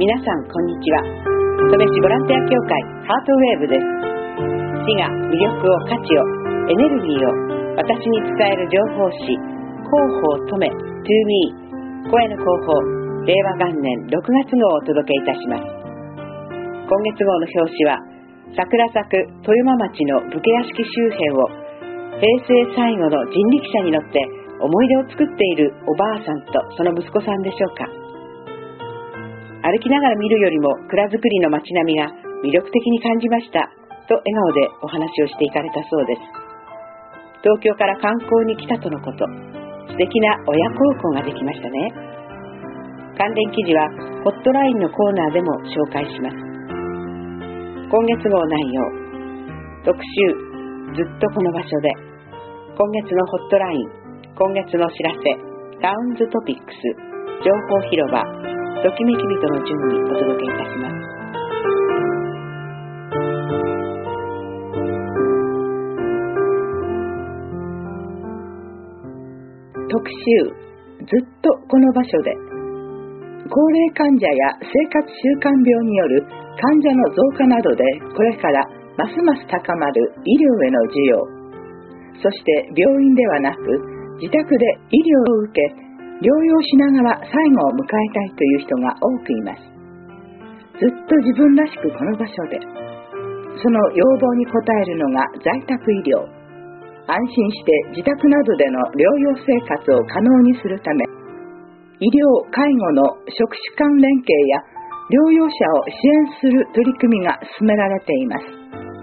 皆さんこんにちは。登米市ボランティア協会ハートウェーブです。市が魅力を、価値を、エネルギーを私に伝える情報誌、広報登米 to me 声の広報令和元年6月号をお届けいたします。今月号の表紙は桜咲く豊間町の武家屋敷周辺を平成最後の人力車に乗って思い出を作っているおばあさんとその息子さんでしょうか。歩きながら見るよりも蔵造りの街並みが魅力的に感じましたと笑顔でお話をしていかれたそうです。東京から観光に来たとのこと。素敵な親孝行ができましたね。関連記事はホットラインのコーナーでも紹介します。今月号内容、特集ずっとこの場所で、今月のホットライン、今月の知らせ、タウンズトピックス、情報広場、ときめき人の順にお届けいたします。特集ずっとこの場所で、高齢患者や生活習慣病による患者の増加などでこれからますます高まる医療への需要、そして病院ではなく自宅で医療を受け療養しながら最後を迎えたいという人が多くいます。ずっと自分らしくこの場所で、その要望に応えるのが在宅医療。安心して自宅などでの療養生活を可能にするため、医療・介護の職種間連携や療養者を支援する取り組みが進められています。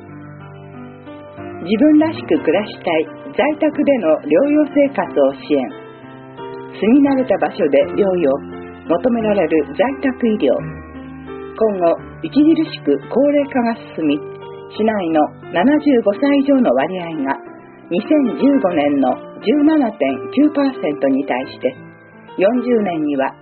自分らしく暮らしたい在宅での療養生活を支援。住み慣れた場所で療養、求められる在宅医療。今後、著しく高齢化が進み、市内の75歳以上の割合が2015年の 17.9% に対して、40年には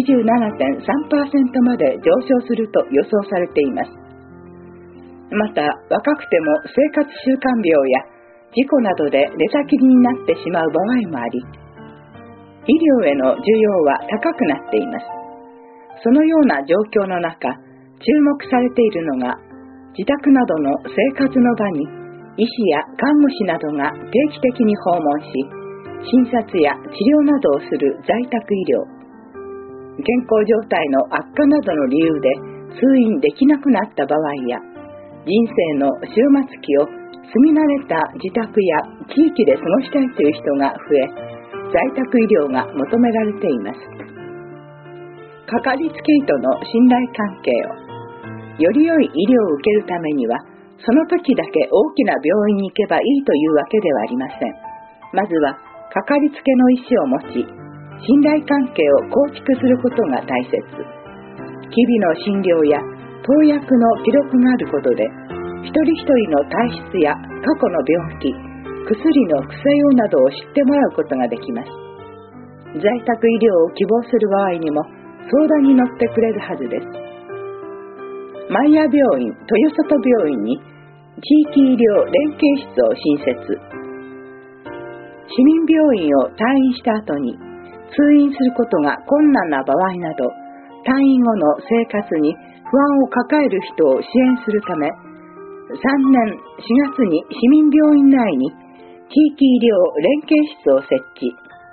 27.3% まで上昇すると予想されています。また、若くても生活習慣病や事故などで寝たきりになってしまう場合もあり、医療への需要は高くなっています。そのような状況の中、注目されているのが、自宅などの生活の場に医師や看護師などが定期的に訪問し、診察や治療などをする在宅医療。健康状態の悪化などの理由で通院できなくなった場合や、人生の終末期を住み慣れた自宅や地域で過ごしたいという人が増え、在宅医療が求められています。かかりつけ医との信頼関係を、より良い医療を受けるためには、その時だけ大きな病院に行けばいいというわけではありません。まずは、かかりつけの医師を持ち、信頼関係を構築することが大切。日々の診療や投薬の記録があることで、一人一人の体質や過去の病気、薬の副作用などを知ってもらうことができます。在宅医療を希望する場合にも相談に乗ってくれるはずです。マイヤ病院、豊里病院に地域医療連携室を新設。市民病院を退院した後に通院することが困難な場合など、退院後の生活に不安を抱える人を支援するため、3年4月に市民病院内に地域医療連携室を設置。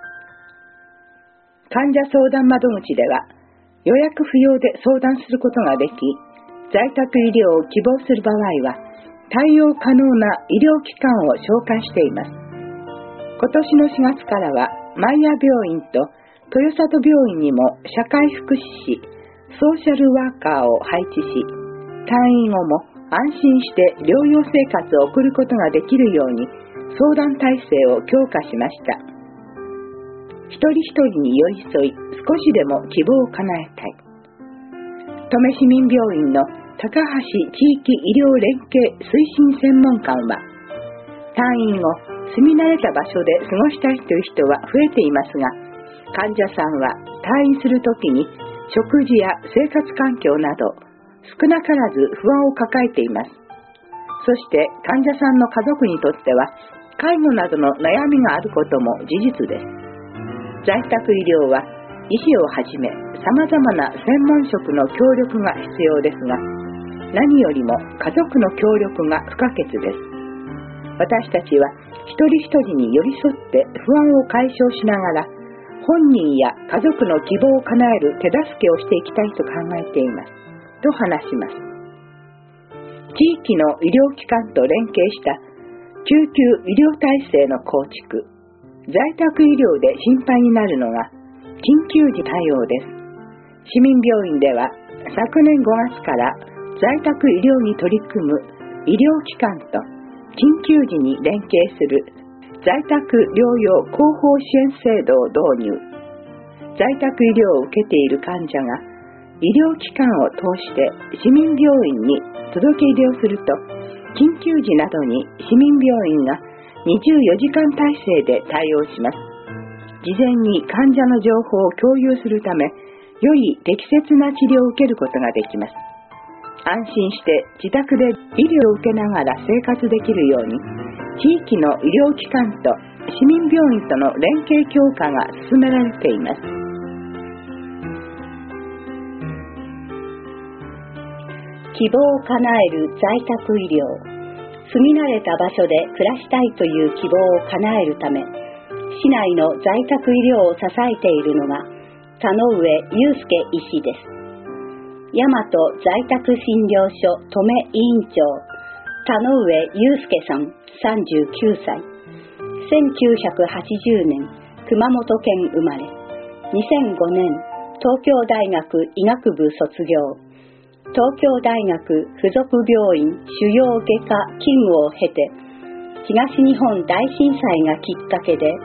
患者相談窓口では予約不要で相談することができ、在宅医療を希望する場合は対応可能な医療機関を紹介しています。今年の4月からはマイヤ病院と豊里病院にも社会福祉士、ソーシャルワーカーを配置し、退院後も安心して療養生活を送ることができるように相談体制を強化しました。一人一人に寄り添い、少しでも希望を叶えたい。登米市民病院の高橋地域医療連携推進専門官は、退院後、住み慣れた場所で過ごしたいという人は増えていますが、患者さんは退院するときに食事や生活環境など少なからず不安を抱えています。そして患者さんの家族にとっては介護などの悩みがあることも事実です。在宅医療は医師をはじめ様々な専門職の協力が必要ですが、何よりも家族の協力が不可欠です。私たちは一人一人に寄り添って不安を解消しながら、本人や家族の希望を叶える手助けをしていきたいと考えていますと話します。地域の医療機関と連携した救急医療体制の構築、在宅医療で心配になるのが緊急時対応です。市民病院では昨年5月から在宅医療に取り組む医療機関と緊急時に連携する在宅療養後方支援制度を導入。在宅医療を受けている患者が医療機関を通して市民病院に届け入れをすると、緊急時などに市民病院が24時間体制で対応します。事前に患者の情報を共有するため、より適切な治療を受けることができます。安心して自宅で医療を受けながら生活できるように、地域の医療機関と市民病院との連携強化が進められています。 希望を叶える在宅医療。住み慣れた場所で暮らしたいという希望を叶えるため、市内の在宅医療を支えているのが田上祐介医師です。大和在宅診療所登米委員長田上祐介さん39歳、1980年熊本県生まれ、2005年東京大学医学部卒業、東京大学附属病院腫瘍外科勤務を経て、東日本大震災がきっかけで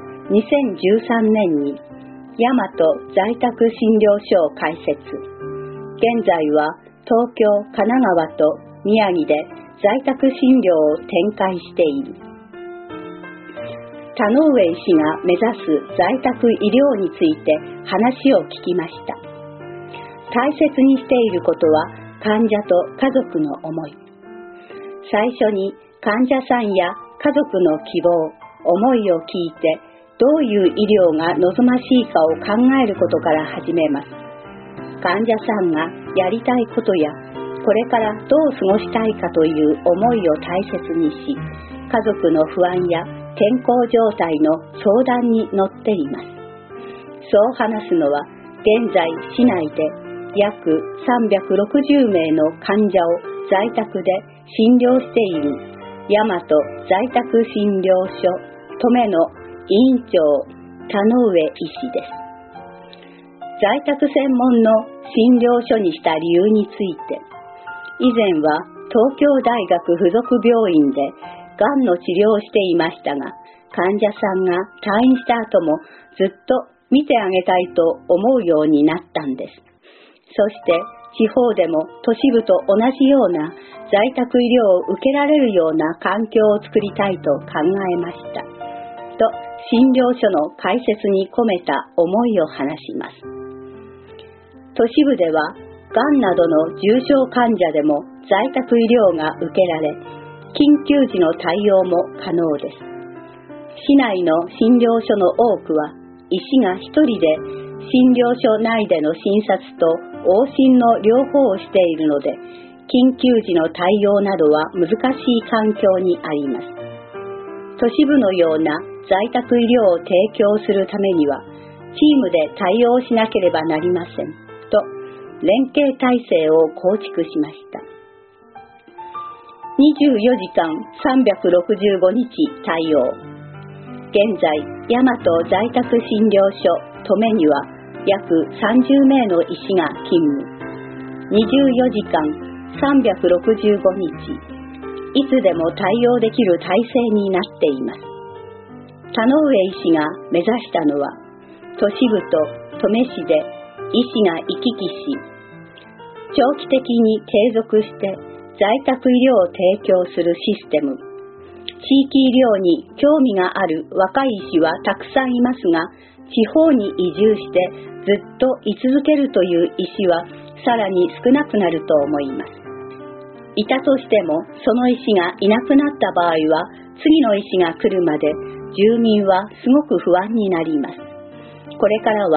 2013年に大和在宅診療所を開設。現在は東京、神奈川と宮城で在宅診療を展開している。田上医師が目指す在宅医療について話を聞きました。大切にしていることは患者と家族の思い。最初に患者さんや家族の希望、思いを聞いて、どういう医療が望ましいかを考えることから始めます。患者さんがやりたいことや、これからどう過ごしたいかという思いを大切にし、家族の不安や健康状態の相談に乗っています。そう話すのは、現在市内で約360名の患者を在宅で診療している大和在宅診療所登米の委員長田上医師です。在宅専門の診療所にした理由について、以前は東京大学附属病院でがんの治療をしていましたが、患者さんが退院した後もずっと見てあげたいと思うようになったんです。そして地方でも都市部と同じような在宅医療を受けられるような環境を作りたいと考えました。と診療所の開設に込めた思いを話します。都市部ではがんなどの重症患者でも在宅医療が受けられ、緊急時の対応も可能です。市内の診療所の多くは医師が一人で診療所内での診察と往診の両方をしているので、緊急時の対応などは難しい環境にあります。都市部のような在宅医療を提供するためには、チームで対応しなければなりませんと、連携体制を構築しました。24時間365日対応。現在、大和在宅診療所登米には約30名の医師が勤務。24時間365日、いつでも対応できる体制になっています。田上医師が目指したのは、都市部と登米市で医師が行き来し、長期的に継続して在宅医療を提供するシステム。地域医療に興味がある若い医師はたくさんいますが、地方に移住してずっと居続けるという医師はさらに少なくなると思います。いたとしても、その医師がいなくなった場合は、次の医師が来るまで住民はすごく不安になります。これからは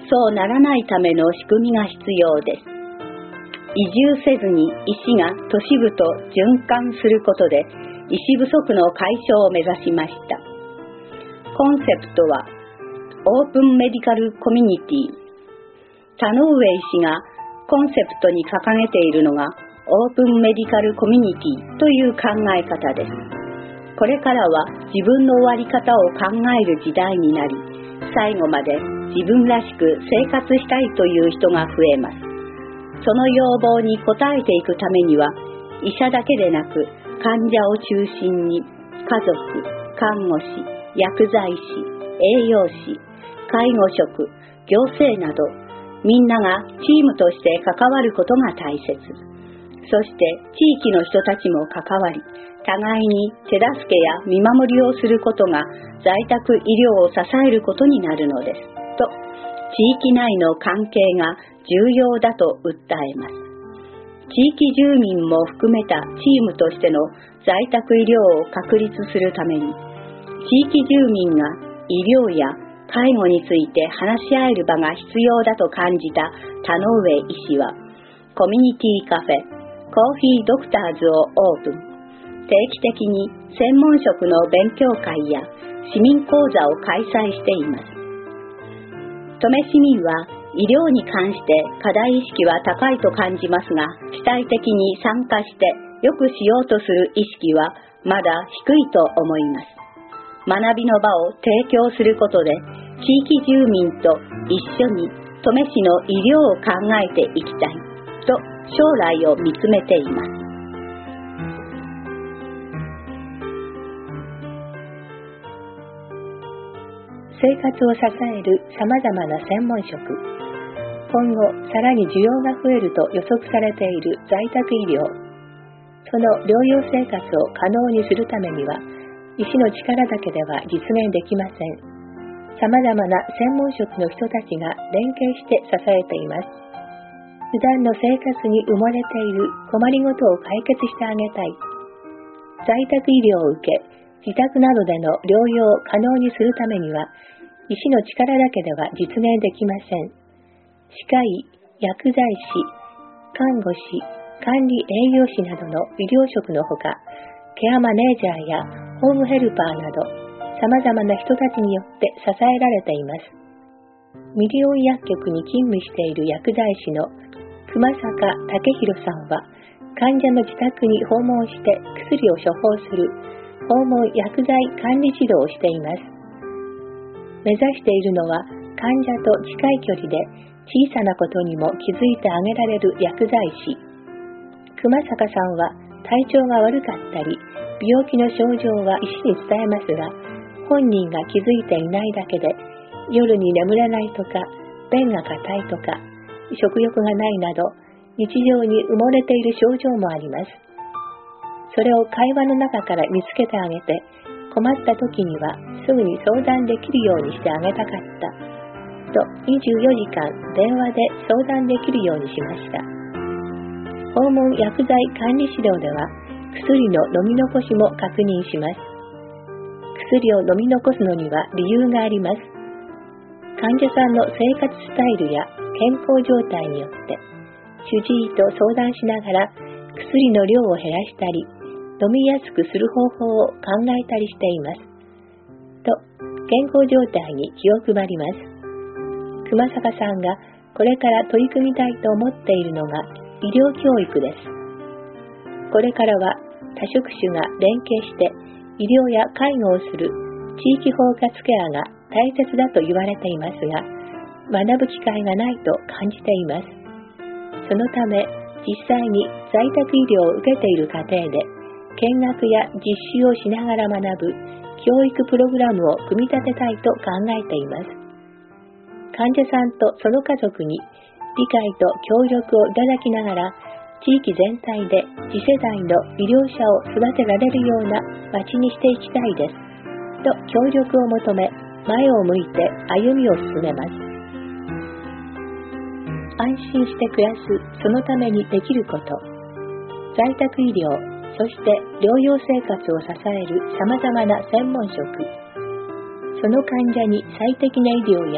そうならないための仕組みが必要です。移住せずに医師が都市部と循環することで医師不足の解消を目指しました。コンセプトはオープンメディカルコミュニティ。田上医師がコンセプトに掲げているのがオープンメディカルコミュニティという考え方です。これからは自分の終わり方を考える時代になり、最後まで自分らしく生活したいという人が増えます。その要望に応えていくためには、医者だけでなく患者を中心に家族、看護師、薬剤師、栄養士、介護職、行政など、みんながチームとして関わることが大切。そして地域の人たちも関わり、互いに手助けや見守りをすることが在宅医療を支えることになるのです。と、地域内の関係が重要だと訴えます。地域住民も含めたチームとしての在宅医療を確立するために、地域住民が医療や介護について話し合える場が必要だと感じた田上医師は、コミュニティカフェ、コーヒードクターズをオープン。定期的に専門職の勉強会や市民講座を開催しています。登米市民は医療に関して課題意識は高いと感じますが、主体的に参加して良くしようとする意識はまだ低いと思います。学びの場を提供することで、地域住民と一緒に登米市の医療を考えていきたいと将来を見つめています。 生活を支えるさまざまな専門職。今後さらに需要が増えると予測されている在宅医療。その療養生活を可能にするためには、医師の力だけでは実現できません。さまざまな専門職の人たちが連携して支えています。普段の生活に埋もれている困りごとを解決してあげたい。在宅医療を受け、自宅などでの療養を可能にするためには、医師の力だけでは実現できません。歯科医、薬剤師、看護師、管理栄養士などの医療職のほか、ケアマネージャーやホームヘルパーなど、様々な人たちによって支えられています。ミリオン薬局に勤務している薬剤師の熊坂武弘さんは、患者の自宅に訪問して薬を処方する訪問薬剤管理指導をしています。目指しているのは、患者と近い距離で小さなことにも気づいてあげられる薬剤師。熊坂さんは体調が悪かったり、病気の症状は医師に伝えますが、本人が気づいていないだけで、夜に眠れないとか、便が硬いとか、食欲がないなど、日常に埋もれている症状もあります。それを会話の中から見つけてあげて、困った時にはすぐに相談できるようにしてあげたかった。と24時間電話で相談できるようにしました。訪問薬剤管理指導では、薬の飲み残しも確認します。薬を飲み残すのには理由があります。患者さんの生活スタイルや健康状態によって、主治医と相談しながら薬の量を減らしたり、飲みやすくする方法を考えたりしています。と、健康状態に気を配ります。熊坂さんがこれから取り組みたいと思っているのが医療教育です。これからは多職種が連携して医療や介護をする地域包括ケアが大切だと言われていますが、学ぶ機会がないと感じています。そのため、実際に在宅医療を受けている家庭で、見学や実習をしながら学ぶ教育プログラムを組み立てたいと考えています。患者さんとその家族に理解と協力をいただきながら、地域全体で次世代の医療者を育てられるような町にしていきたいです。と協力を求め、前を向いて歩みを進めます。安心して暮らす、そのためにできること。在宅医療、そして療養生活を支える様々な専門職。その患者に最適な医療や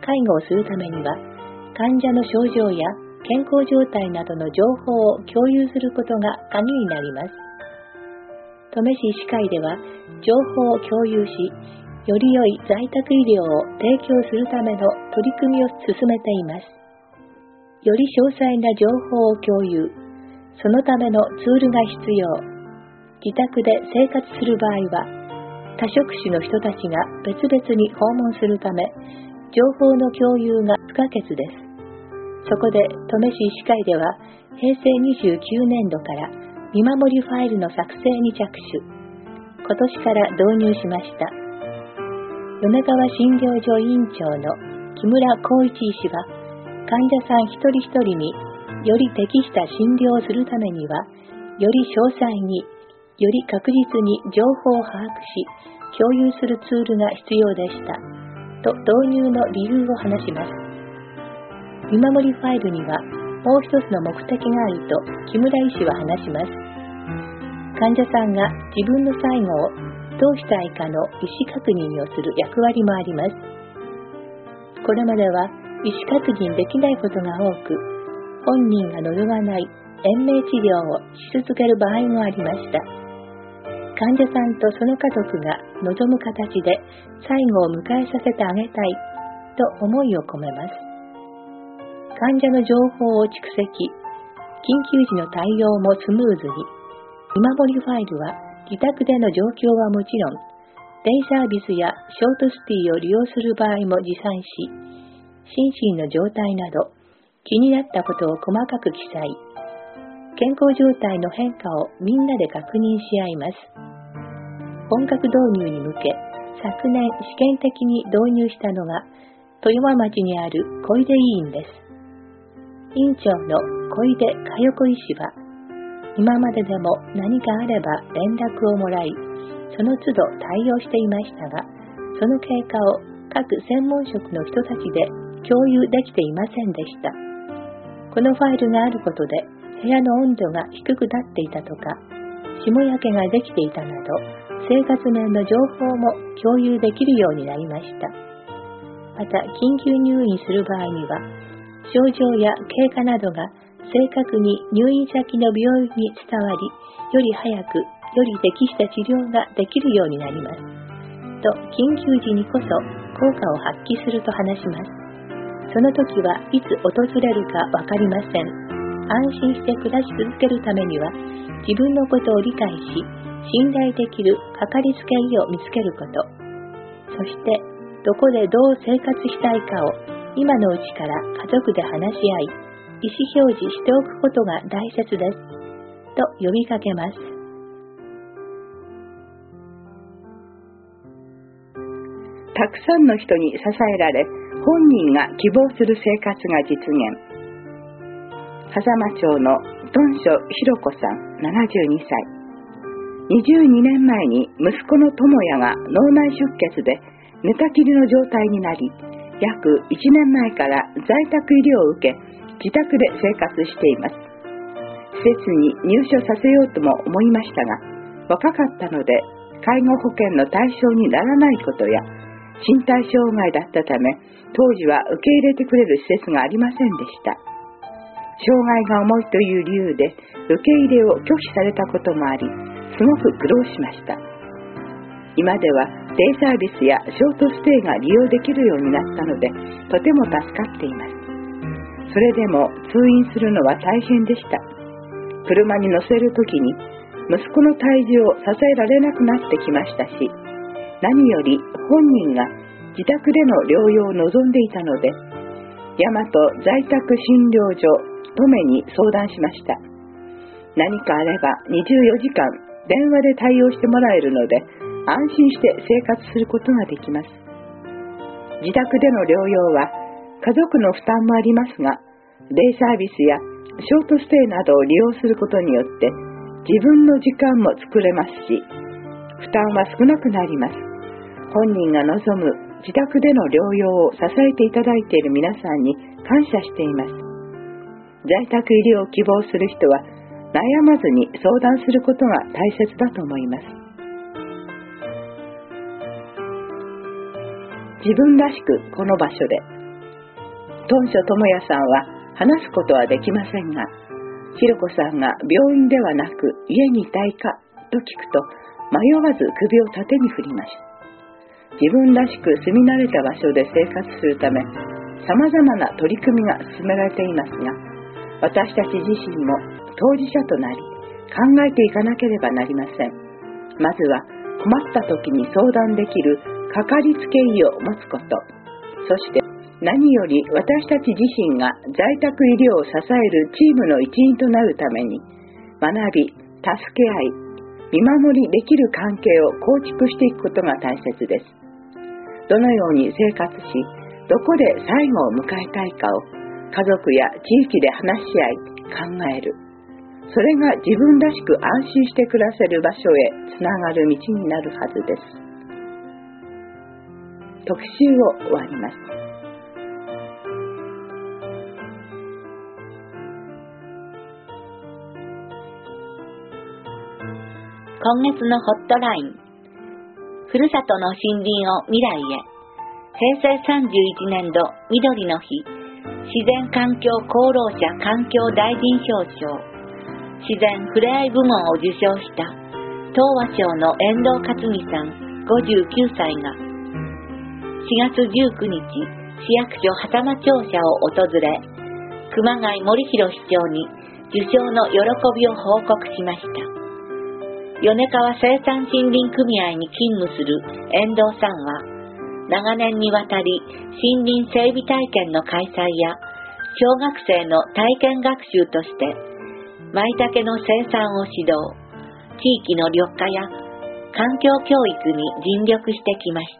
介護をするためには、患者の症状や健康状態などの情報を共有することが鍵になります。登米市医師会では、情報を共有し、より良い在宅医療を提供するための取り組みを進めています。より詳細な情報を共有、そのためのツールが必要。自宅で生活する場合は、多職種の人たちが別々に訪問するため、情報の共有が不可欠です。そこで登米市医師会では、平成29年度から見守りファイルの作成に着手。今年から導入しました。米川診療所委員長の木村光一医師は、患者さん一人一人により適した診療をするためには、より詳細に、より確実に情報を把握し、共有するツールが必要でした。と導入の理由を話します。見守りファイルにはもう一つの目的があると木村医師は話します。患者さんが自分の最後をどうしたいかの意思確認をする役割もあります。これまでは意思確認できないことが多く、本人が望まない延命治療をし続ける場合もありました。患者さんとその家族が望む形で最後を迎えさせてあげたいと思いを込めます。患者の情報を蓄積、緊急時の対応もスムーズに、見守りファイルは自宅での状況はもちろん、デイサービスやショートスティを利用する場合も持参し、心身の状態など気になったことを細かく記載、健康状態の変化をみんなで確認し合います。本格導入に向け、昨年試験的に導入したのが、富山町にある小出医院です。院長の小出佳代子医師は、今まででも何かあれば連絡をもらい、その都度対応していましたが、その経過を各専門職の人たちで共有できていませんでした。このファイルがあることで、部屋の温度が低くなっていたとか、霜焼けができていたなど、生活面の情報も共有できるようになりました。また、緊急入院する場合には、症状や経過などが正確に入院先の病院に伝わり、より早く、より適した治療ができるようになります。と、緊急時にこそ効果を発揮すると話します。その時はいつ訪れるかわかりません。安心して暮らし続けるためには、自分のことを理解し、信頼できるかかりつけ医を見つけること。そして、どこでどう生活したいかを今のうちから家族で話し合い、意思表示しておくことが大切です。と呼びかけます。 たくさんの人に支えられ、本人が希望する生活が実現。狭間町の頓所ひろ子さん72歳。22年前に息子の智也が脳内出血で寝たきりの状態になり、約1年前から在宅医療を受け、自宅で生活しています。施設に入所させようとも思いましたが、若かったので介護保険の対象にならないことや、身体障害だったため、当時は受け入れてくれる施設がありませんでした。障害が重いという理由で受け入れを拒否されたこともあり、すごく苦労しました。今ではデイサービスやショートステイが利用できるようになったので、とても助かっています。それでも通院するのは大変でした。車に乗せるときに息子の体重を支えられなくなってきましたし、何より本人が自宅での療養を望んでいたので、大和在宅診療所登米に相談しました。何かあれば24時間電話で対応してもらえるので、安心して生活することができます。自宅での療養は家族の負担もありますが、デイサービスやショートステイなどを利用することによって自分の時間も作れますし、負担は少なくなります。本人が望む自宅での療養を支えていただいている皆さんに感謝しています。在宅医療を希望する人は悩まずに相談することが大切だと思います。自分らしくこの場所で、 トンショトモヤさんは話すことはできませんが、シロコさんが病院ではなく家にいたいかと聞くと、迷わず首を縦に振りました。自分らしく住み慣れた場所で生活するため、様々な取り組みが進められていますが、私たち自身も当事者となり、考えていかなければなりません。まずは困った時に相談できるかかりつけ医を持つこと、そして何より私たち自身が在宅医療を支えるチームの一員となるために、学び、助け合い、見守りできる関係を構築していくことが大切です。どのように生活し、どこで最後を迎えたいかを家族や地域で話し合い、考える。それが自分らしく安心して暮らせる場所へつながる道になるはずです。特集を終わります。 今月のホットライン、ふるさとの森林を未来へ。平成31年度緑の日、自然環境功労者環境大臣表彰、自然ふれあい部門を受賞した東和町の遠藤克美さん59歳が、4月19日、市役所狭間庁舎を訪れ、熊谷森弘市長に受賞の喜びを報告しました。米川生産森林組合に勤務する遠藤さんは、長年にわたり森林整備体験の開催や小学生の体験学習として舞茸の生産を指導、地域の緑化や環境教育に尽力してきました。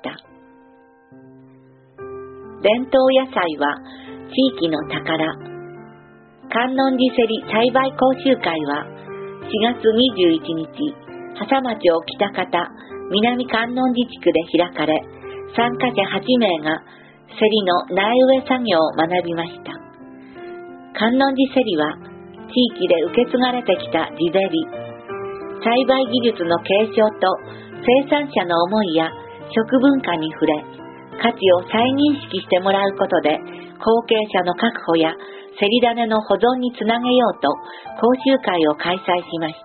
伝統野菜は地域の宝。観音寺せり栽培講習会は4月21日、狭間町北方南観音寺地区で開かれ、参加者8名がセリの苗植え作業を学びました。観音寺セリは地域で受け継がれてきた地ゼリ、栽培技術の継承と生産者の思いや食文化に触れ、価値を再認識してもらうことで後継者の確保やセリ種の保存につなげようと講習会を開催しました。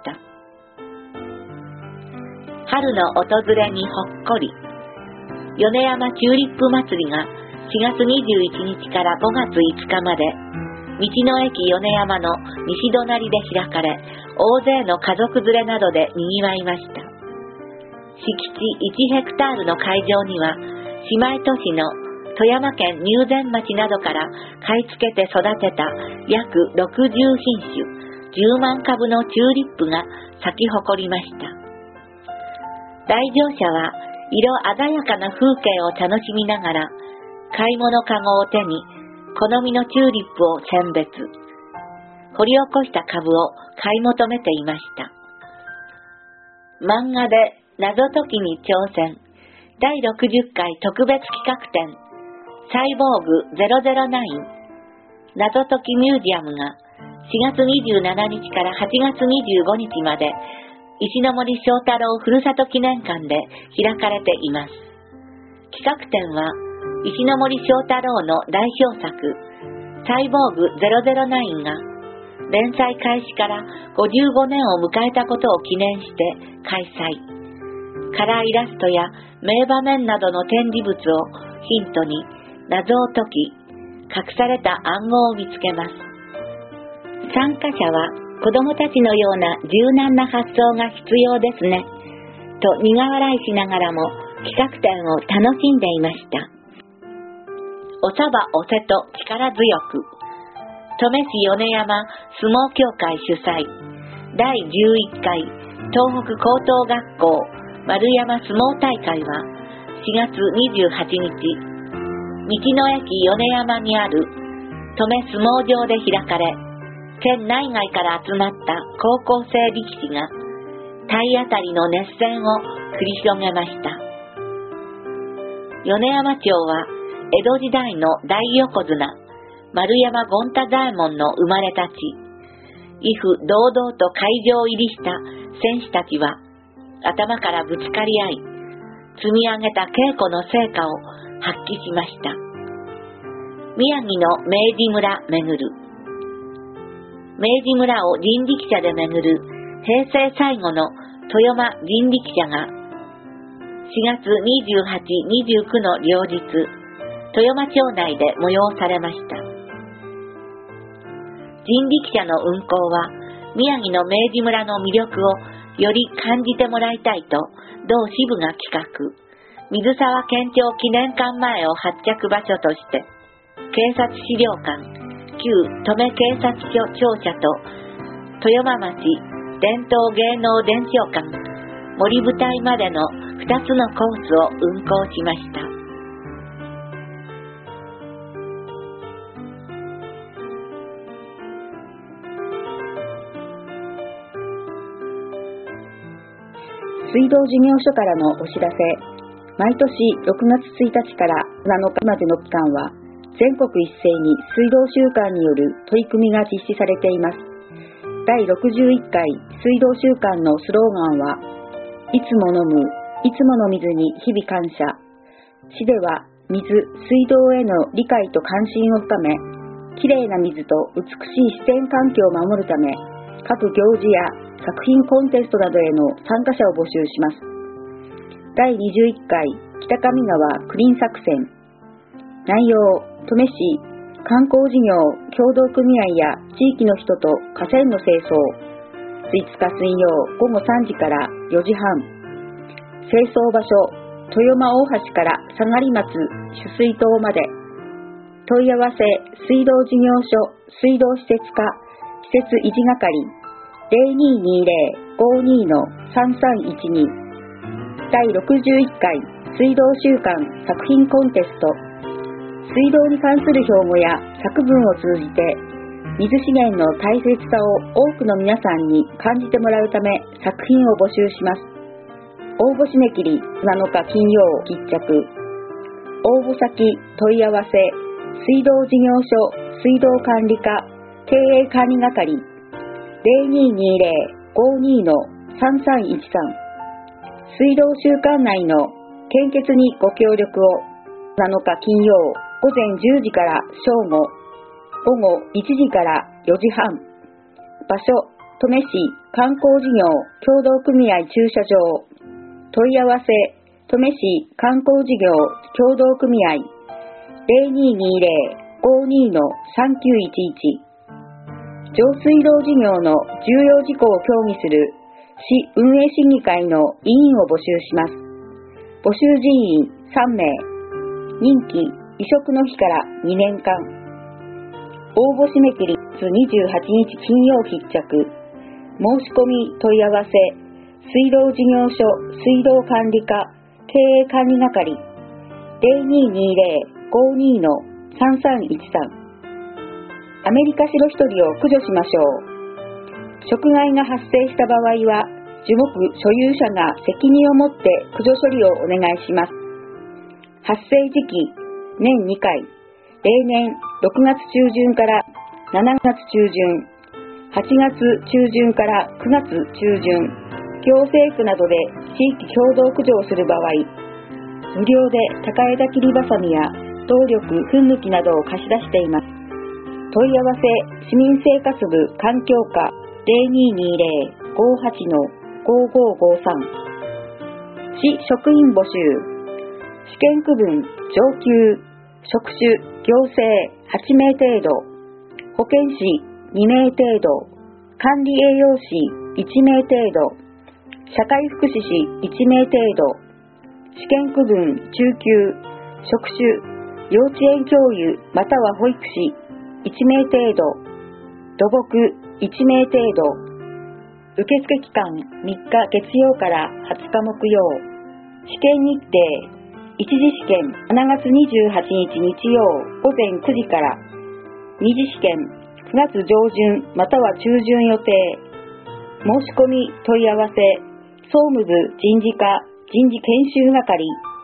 春の訪れにほっこり。米山チューリップ祭りが4月21日から5月5日まで、道の駅米山の西隣で開かれ、大勢の家族連れなどで賑わいました。敷地1ヘクタールの会場には、姉妹都市の富山県入善町などから買い付けて育てた約60品種、10万株のチューリップが咲き誇りました。来場者は色鮮やかな風景を楽しみながら、買い物かごを手に好みのチューリップを選別、掘り起こした株を買い求めていました。漫画で謎解きに挑戦、第60回特別企画展、サイボーグ009謎解きミュージアムが4月27日から8月25日まで、石ノ森章太郎ふるさと記念館で開かれています。企画展は石ノ森章太郎の代表作サイボーグ009が連載開始から55年を迎えたことを記念して開催。カラーイラストや名場面などの展示物をヒントに謎を解き、隠された暗号を見つけます。参加者は子供たちのような柔軟な発想が必要ですね、と苦笑いしながらも企画展を楽しんでいました。おさばおせと力強く。登米市米山相撲協会主催、第11回東北高等学校丸山相撲大会は4月28日、道の駅米山にある登米相撲場で開かれ、県内外から集まった高校生力士が体当たりの熱戦を繰り広げました。米山町は江戸時代の大横綱丸山権太左衛門の生まれた地。威風堂々と会場入りした選手たちは頭からぶつかり合い、積み上げた稽古の成果を発揮しました。 宮城の明治村巡る。明治村を人力車で巡る平成最後の豊間人力車が4月28、29の両日、豊間町内で催されました。人力車の運行は宮城の明治村の魅力をより感じてもらいたいと同支部が企画、水沢県庁記念館前を発着場所として警察資料館、旧登米警察庁舎と豊間町伝統芸能伝承館、森舞台までの2つのコースを運行しました。 水道事業所からのお知らせ。毎年6月1日から7日までの期間は、全国一斉に水道週間による取り組みが実施されています。第61回水道週間のスローガンは、いつも飲む、いつもの水に日々感謝。市では水、水道への理解と関心を深め、きれいな水と美しい自然環境を守るため、各行事や作品コンテストなどへの参加者を募集します。第21回北上川クリーン作戦。内容、登米市観光事業協同組合や地域の人と河川の清掃。5日水曜午後3時から4時半。清掃場所、豊間大橋から下がり松取水塔まで。問い合わせ、水道事業所水道施設課施設維持係0220-52-3312。第61回水道週間作品コンテスト。水道に関する標語や作文を通じて水資源の大切さを多くの皆さんに感じてもらうため作品を募集します。応募締め切り7日金曜必着。応募先問い合わせ水道事業所水道管理課経営管理係0220-52-3313。水道週間内の献血にご協力を。7日金曜午前10時から正午、午後1時から4時半。場所、登米市観光事業協同組合駐車場。問い合わせ、登米市観光事業協同組合0220-52-3911。上水道事業の重要事項を協議する市運営審議会の委員を募集します。募集人員3名。任期移植の日から2年間。応募締め切り28日金曜必着。申し込み問い合わせ水道事業所水道管理課経営管理係0220-52-3313。アメリカシロヒトリを駆除しましょう。食害が発生した場合は、樹木所有者が責任を持って駆除処理をお願いします。発生時期、年2回、例年6月中旬から7月中旬、8月中旬から9月中旬、行政区などで地域共同駆除をする場合、無料で高枝切りばさみや動力噴抜きなどを貸し出しています。問い合わせ市民生活部環境課0220-58-5553。市職員募集。試験区分上級、職種行政8名程度、保健師2名程度、管理栄養士1名程度、社会福祉士1名程度。試験区分中級、職種幼稚園教諭または保育士1名程度、土木1名程度。受付期間3日月曜から20日木曜。試験日程、一次試験7月28日日曜午前9時から、二次試験9月上旬または中旬予定。申し込み問い合わせ総務部人事課人事研修係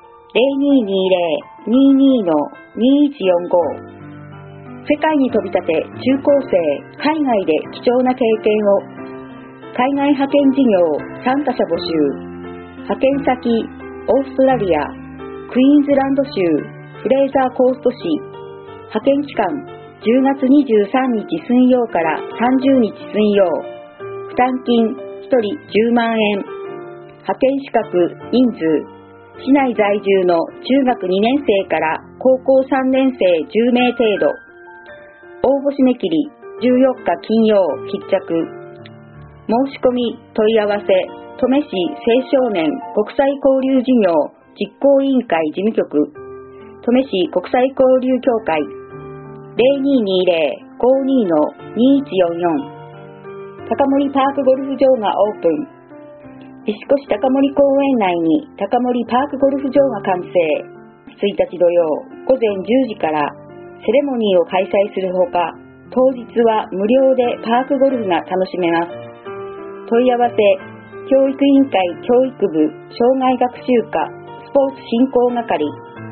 0220-22-2145。世界に飛び立て中高生海外で貴重な経験を。海外派遣事業参加者募集。派遣先オーストラリア、クイーンズランド州フレーザーコースト市。 派遣期間10月23日水曜から30日水曜。負担金1人10万円。派遣資格人数、市内在住の中学2年生から高校3年生10名程度。応募締め切り14日金曜必着。申し込み問い合わせ、登米市青少年国際交流事業実行委員会事務局、登米市国際交流協会、0220-52-2144。高森パークゴルフ場がオープン。石越高森公園内に高森パークゴルフ場が完成。1日土曜午前10時からセレモニーを開催するほか、当日は無料でパークゴルフが楽しめます。問い合わせ、教育委員会教育部障害学習課スポーツ振興係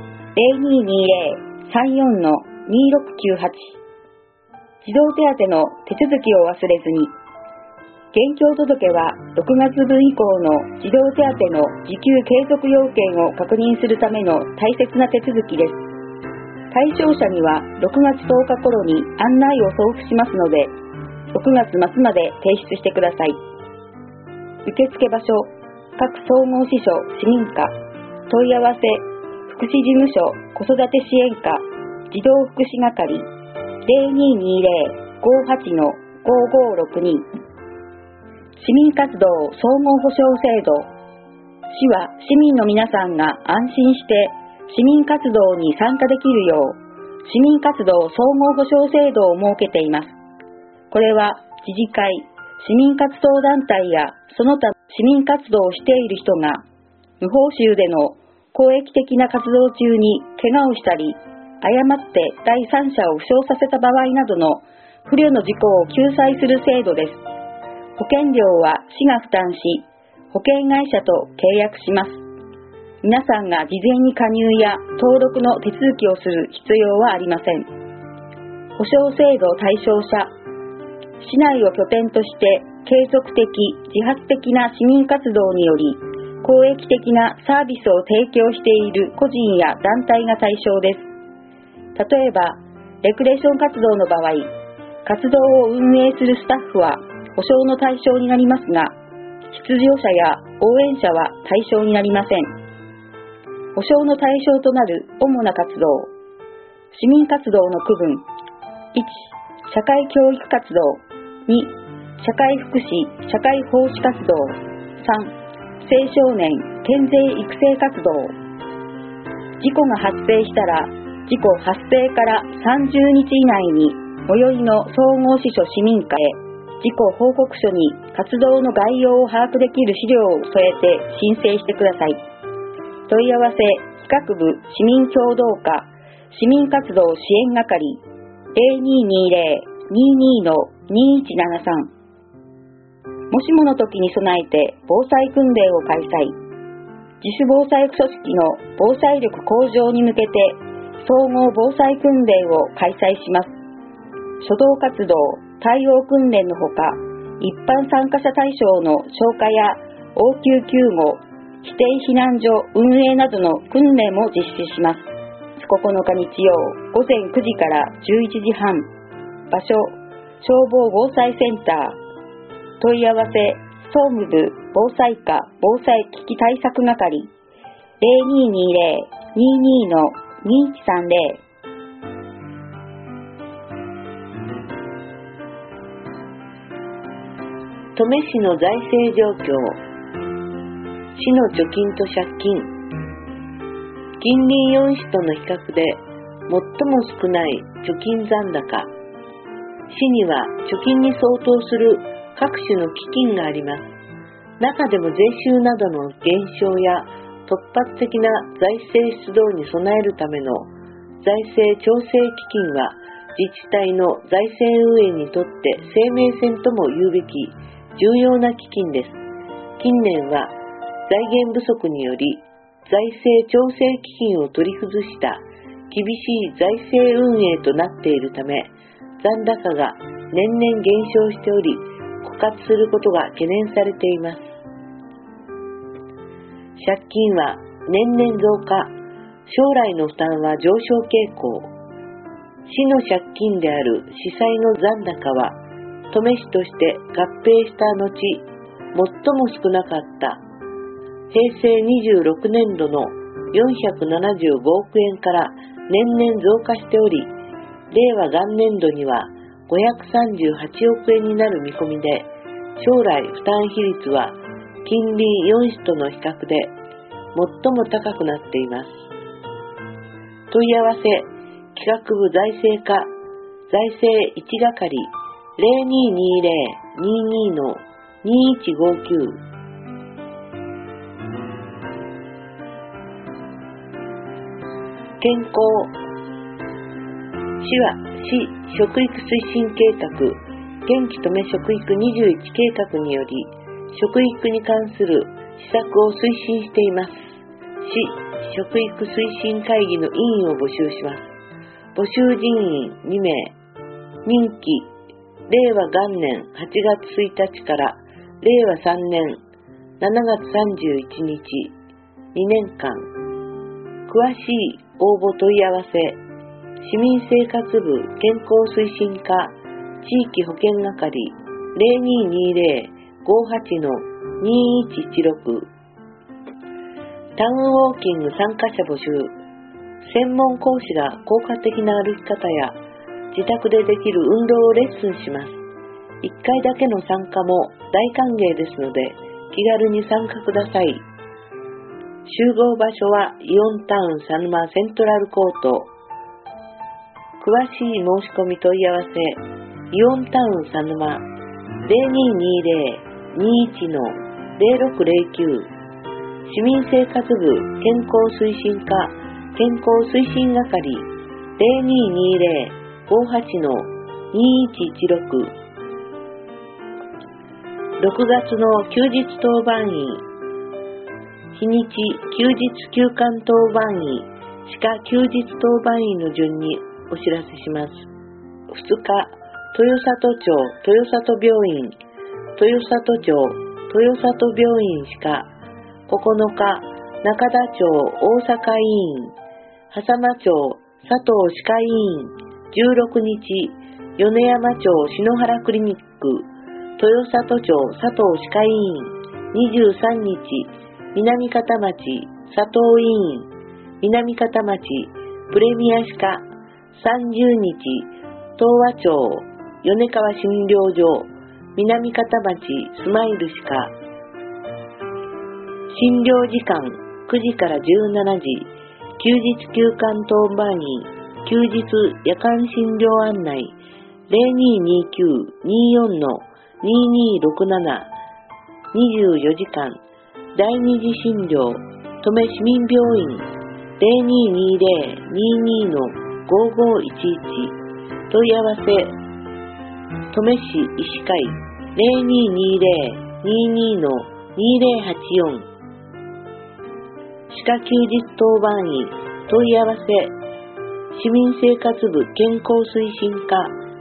0220-34-2698。児童手当の手続きを忘れずに。現況届は6月分以降の児童手当の受給継続要件を確認するための大切な手続きです。対象者には6月10日頃に案内を送付しますので、6月末まで提出してください。受付場所、各総合支所市民課、問い合わせ、福祉事務所子育て支援課、児童福祉係、0220-58-5562。市民活動総合保障制度。市は市民の皆さんが安心して市民活動に参加できるよう、市民活動総合保障制度を設けています。これは自治会、市民活動団体やその他市民活動をしている人が無報酬での公益的な活動中に怪我をしたり、誤って第三者を負傷させた場合などの不慮の事故を救済する制度です。保険料は市が負担し、保険会社と契約します。皆さんが事前に加入や登録の手続きをする必要はありません。保障制度対象者、市内を拠点として継続的、自発的な市民活動により、公益的なサービスを提供している個人や団体が対象です。例えば、レクレーション活動の場合、活動を運営するスタッフは保障の対象になりますが、出場者や応援者は対象になりません。保障の対象となる主な活動。市民活動の区分。1、社会教育活動。2、社会福祉・社会奉仕活動。3、青少年健全育成活動。事故が発生したら、事故発生から30日以内に最寄りの総合支所市民課へ事故報告書に活動の概要を把握できる資料を添えて申請してください。問い合わせ企画部市民協同課市民活動支援係 0220-22-2173。もしもの時に備えて防災訓練を開催。自主防災組織の防災力向上に向けて総合防災訓練を開催します。初動活動、対応訓練のほか、一般参加者対象の消火や応急救護、指定避難所運営などの訓練も実施します。9日日曜午前9時から11時半。場所、消防防災センター。問い合わせ、総務部防災課防災危機対策係 0220-22-2130。 登米市の財政状況。市の貯金と借金。近隣4市との比較で最も少ない貯金残高。市には貯金に相当する各種の基金があります。中でも税収などの減少や突発的な財政出動に備えるための財政調整基金は自治体の財政運営にとって生命線とも言うべき重要な基金です。近年は財源不足により財政調整基金を取り崩した厳しい財政運営となっているため、残高が年々減少しており、枯渇することが懸念されています。借金は年々増加、将来の負担は上昇傾向。 市の借金である司債の残高は、登米市として合併した後、最も少なかった平成26年度の475億円から年々増加しており、令和元年度には538億円になる見込みで、将来負担比率は近隣4市との比較で最も高くなっています。問い合わせ、企画部財政課、財政1係 0220-22-2159。健康。市は市食育推進計画、元気登米食育21計画により、食育に関する施策を推進しています。市食育推進会議の委員を募集します。募集人員2名、任期令和元年8月1日から令和3年7月31日2年間。詳しい応募問い合わせ、市民生活部健康推進課地域保健係 0220-58-2116。タウンウォーキング参加者募集。専門講師が効果的な歩き方や自宅でできる運動をレッスンします。1回だけの参加も大歓迎ですので、気軽に参加ください。集合場所はイオンタウン佐沼セントラルコート。詳しい申し込み問い合わせ、イオンタウン佐沼 0220-21-0609。市民生活部健康推進課健康推進係 0220-58-2116。6月の休日当番員、日にち休日休館当番員、歯科休日当番員の順にお知らせします。2日、豊里町豊里病院、豊里町豊里病院歯科。9日、中田町大阪医院、狭間町佐藤歯科医院。16日、米山町篠原クリニック、豊里町佐藤歯科医院。23日、南方町佐藤医院、南方町プレミア歯科。30日、東和町米川診療所、南方町スマイル歯科。診療時間9時から17時、休日休館当番員、休日夜間診療案内、0229-24-2267、24時間、第二次診療、登米市民病院、0220-22-5511、問い合わせ、登米市医師会、0220-22-2084、歯科休日当番員、問い合わせ、市民生活部健康推進課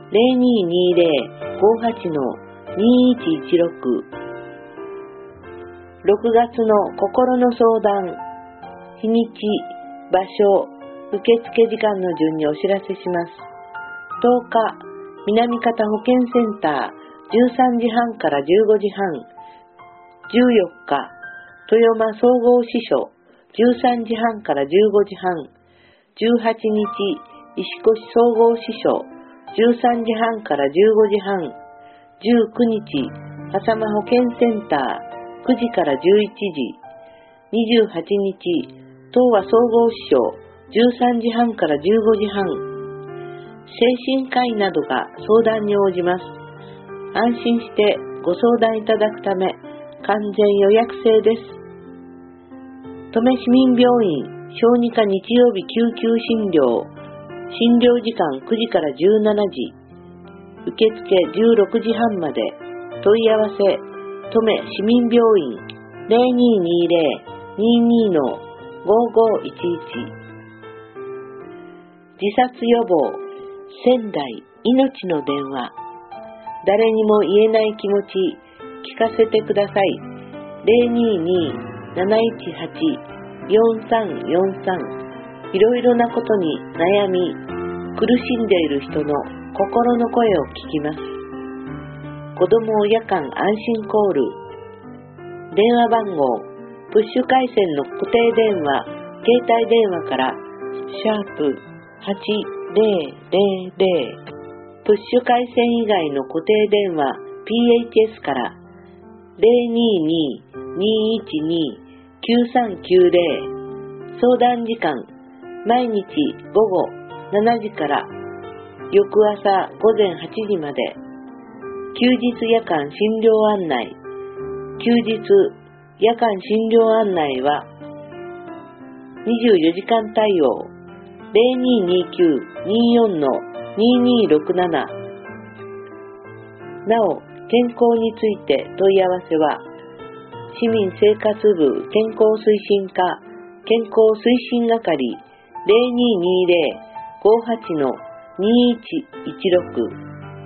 0220-58-2116。6月の心の相談、日にち、場所、受付時間の順にお知らせします。10日、南方保健センター13時半から15時半。14日、豊間総合支所13時半から15時半。18日、石越総合支所13時半から15時半。19日、狭間保健センター9時から11時。28日、東和総合支所13時半から15時半。精神科医などが相談に応じます。安心してご相談いただくため、完全予約制です。登米市民病院小児科日曜日救急診療、診療時間9時から17時、受付16時半まで。問い合わせ、登米市民病院 0220-22-5511。自殺予防、仙台命の電話。誰にも言えない気持ち、聞かせてください。022-718-4343。いろいろなことに悩み、 苦しんでいる人の心の声を聞きます。子供を夜間安心コール、電話番号、プッシュ回線の固定電話、携帯電話から#8000、プッシュ回線以外の固定電話 PHS から022-212-9390、相談時間毎日午後7時から翌朝午前8時まで。休日夜間診療案内、休日夜間診療案内は24時間対応、0229-24-2267。なお、健康について問い合わせは、市民生活部健康推進課健康推進係 0220-58-2116。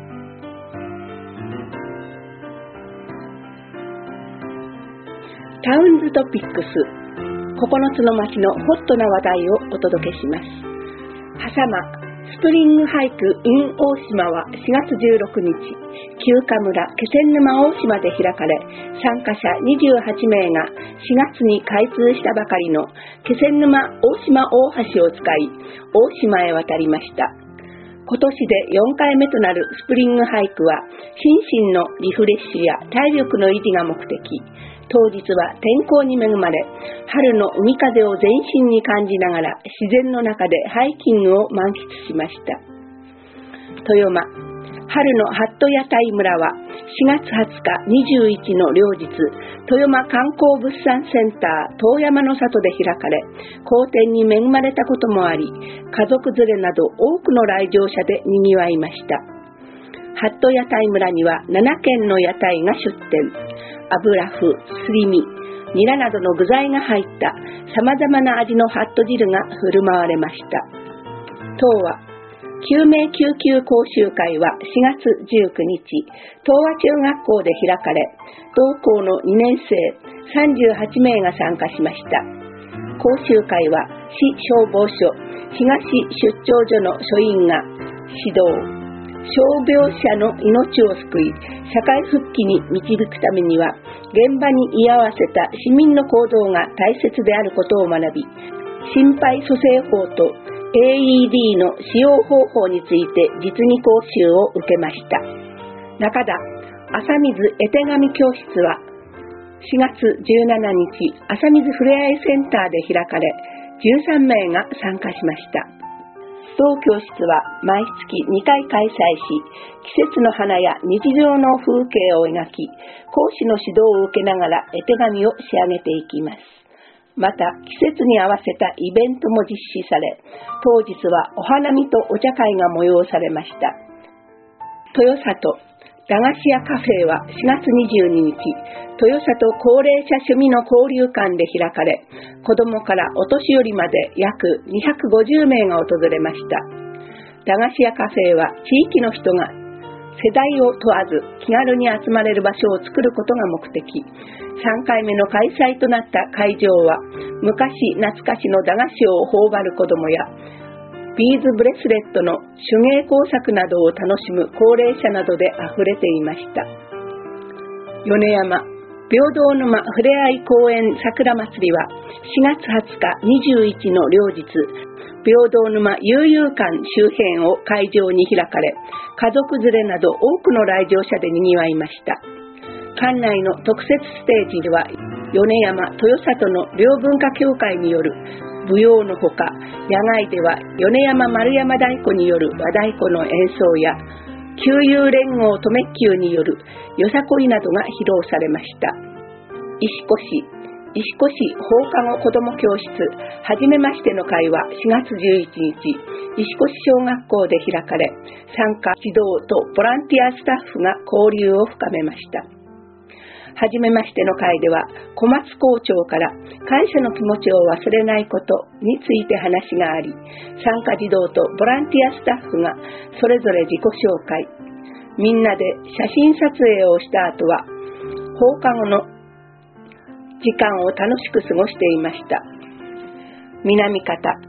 タウンズトピックス、9つの町のホットな話題をお届けします。はさまスプリングハイク in 大島は4月16日、旧華村気仙沼大島で開かれ、参加者28名が4月に開通したばかりの気仙沼大島大橋を使い、大島へ渡りました。今年で4回目となるスプリングハイクは、心身のリフレッシュや体力の維持が目的。当日は天候に恵まれ、春の海風を全身に感じながら自然の中でハイキングを満喫しました。豊間春のハット屋台村は4月20日21の両日、豊間観光物産センター遠山の里で開かれ、好天に恵まれたこともあり、家族連れなど多くの来場者で賑わいました。ハット屋台村には7軒の屋台が出店。油麩、すり身、ニラなどの具材が入った様々な味のハット汁が振る舞われました。当は救命救急講習会は4月19日、東和中学校で開かれ、同校の2年生38名が参加しました。講習会は市消防署東出張所の所員が指導。傷病者の命を救い、社会復帰に導くためには、現場に居合わせた市民の行動が大切であることを学び、心肺蘇生法と AED の使用方法について実技講習を受けました。中田朝水絵手紙教室は、4月17日、朝水ふれあいセンターで開かれ、13名が参加しました。同教室は毎月2回開催し、季節の花や日常の風景を描き、講師の指導を受けながら絵手紙を仕上げていきます。また、季節に合わせたイベントも実施され、当日はお花見とお茶会が催されました。豊里駄菓子屋カフェは4月22日、豊里高齢者趣味の交流館で開かれ、子どもからお年寄りまで約250名が訪れました。駄菓子屋カフェは地域の人が世代を問わず気軽に集まれる場所を作ることが目的。3回目の開催となった会場は、昔懐かしの駄菓子を頬張る子どもや、ビーズブレスレットの手芸工作などを楽しむ高齢者などであふれていました。米山平等沼ふれあい公園桜祭りは4月20日21の両日、平等沼悠々館周辺を会場に開かれ、家族連れなど多くの来場者で賑わいました。館内の特設ステージでは、米山豊里の両文化協会による舞踊のほか、野外では米山丸山太鼓による和太鼓の演奏や、旧友連合とめっきゅうによるよさこいなどが披露されました。石越放課後子ども教室はじめましての会は4月11日、石越小学校で開かれ、参加児童とボランティアスタッフが交流を深めました。はじめましての会では、小松校長から感謝の気持ちを忘れないことについて話があり、参加児童とボランティアスタッフがそれぞれ自己紹介、みんなで写真撮影をした後は、放課後の時間を楽しく過ごしていました。南方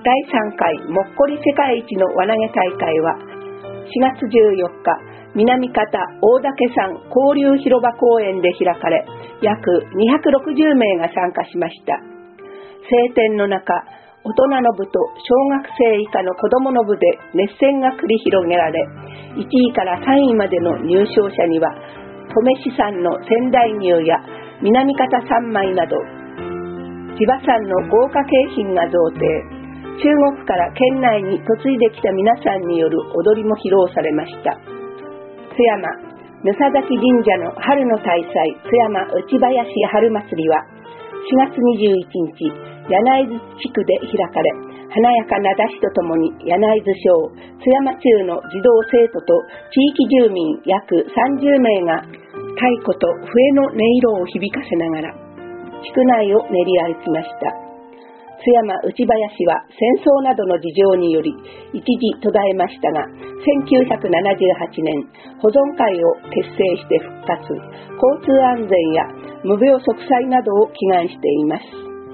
第3回もっこり世界一の輪投げ大会は4月14日、南方大岳山交流広場公園で開かれ、約260名が参加しました。晴天の中、大人の部と小学生以下の子供の部で熱戦が繰り広げられ、1位から3位までの入賞者には、登米市産の仙台牛や南方三枚など、千葉産の豪華景品が贈呈、中国から県内に嫁いできた皆さんによる踊りも披露されました。津山ぬさざき神社の春の大祭、津山内林春祭りは4月21日、柳津地区で開かれ、華やかな山車とともに柳津小、津山中の児童生徒と地域住民約30名が太鼓と笛の音色を響かせながら地区内を練り歩きました。津山内林は戦争などの事情により一時途絶えましたが、1978年保存会を結成して復活、交通安全や無病息災などを祈願しています。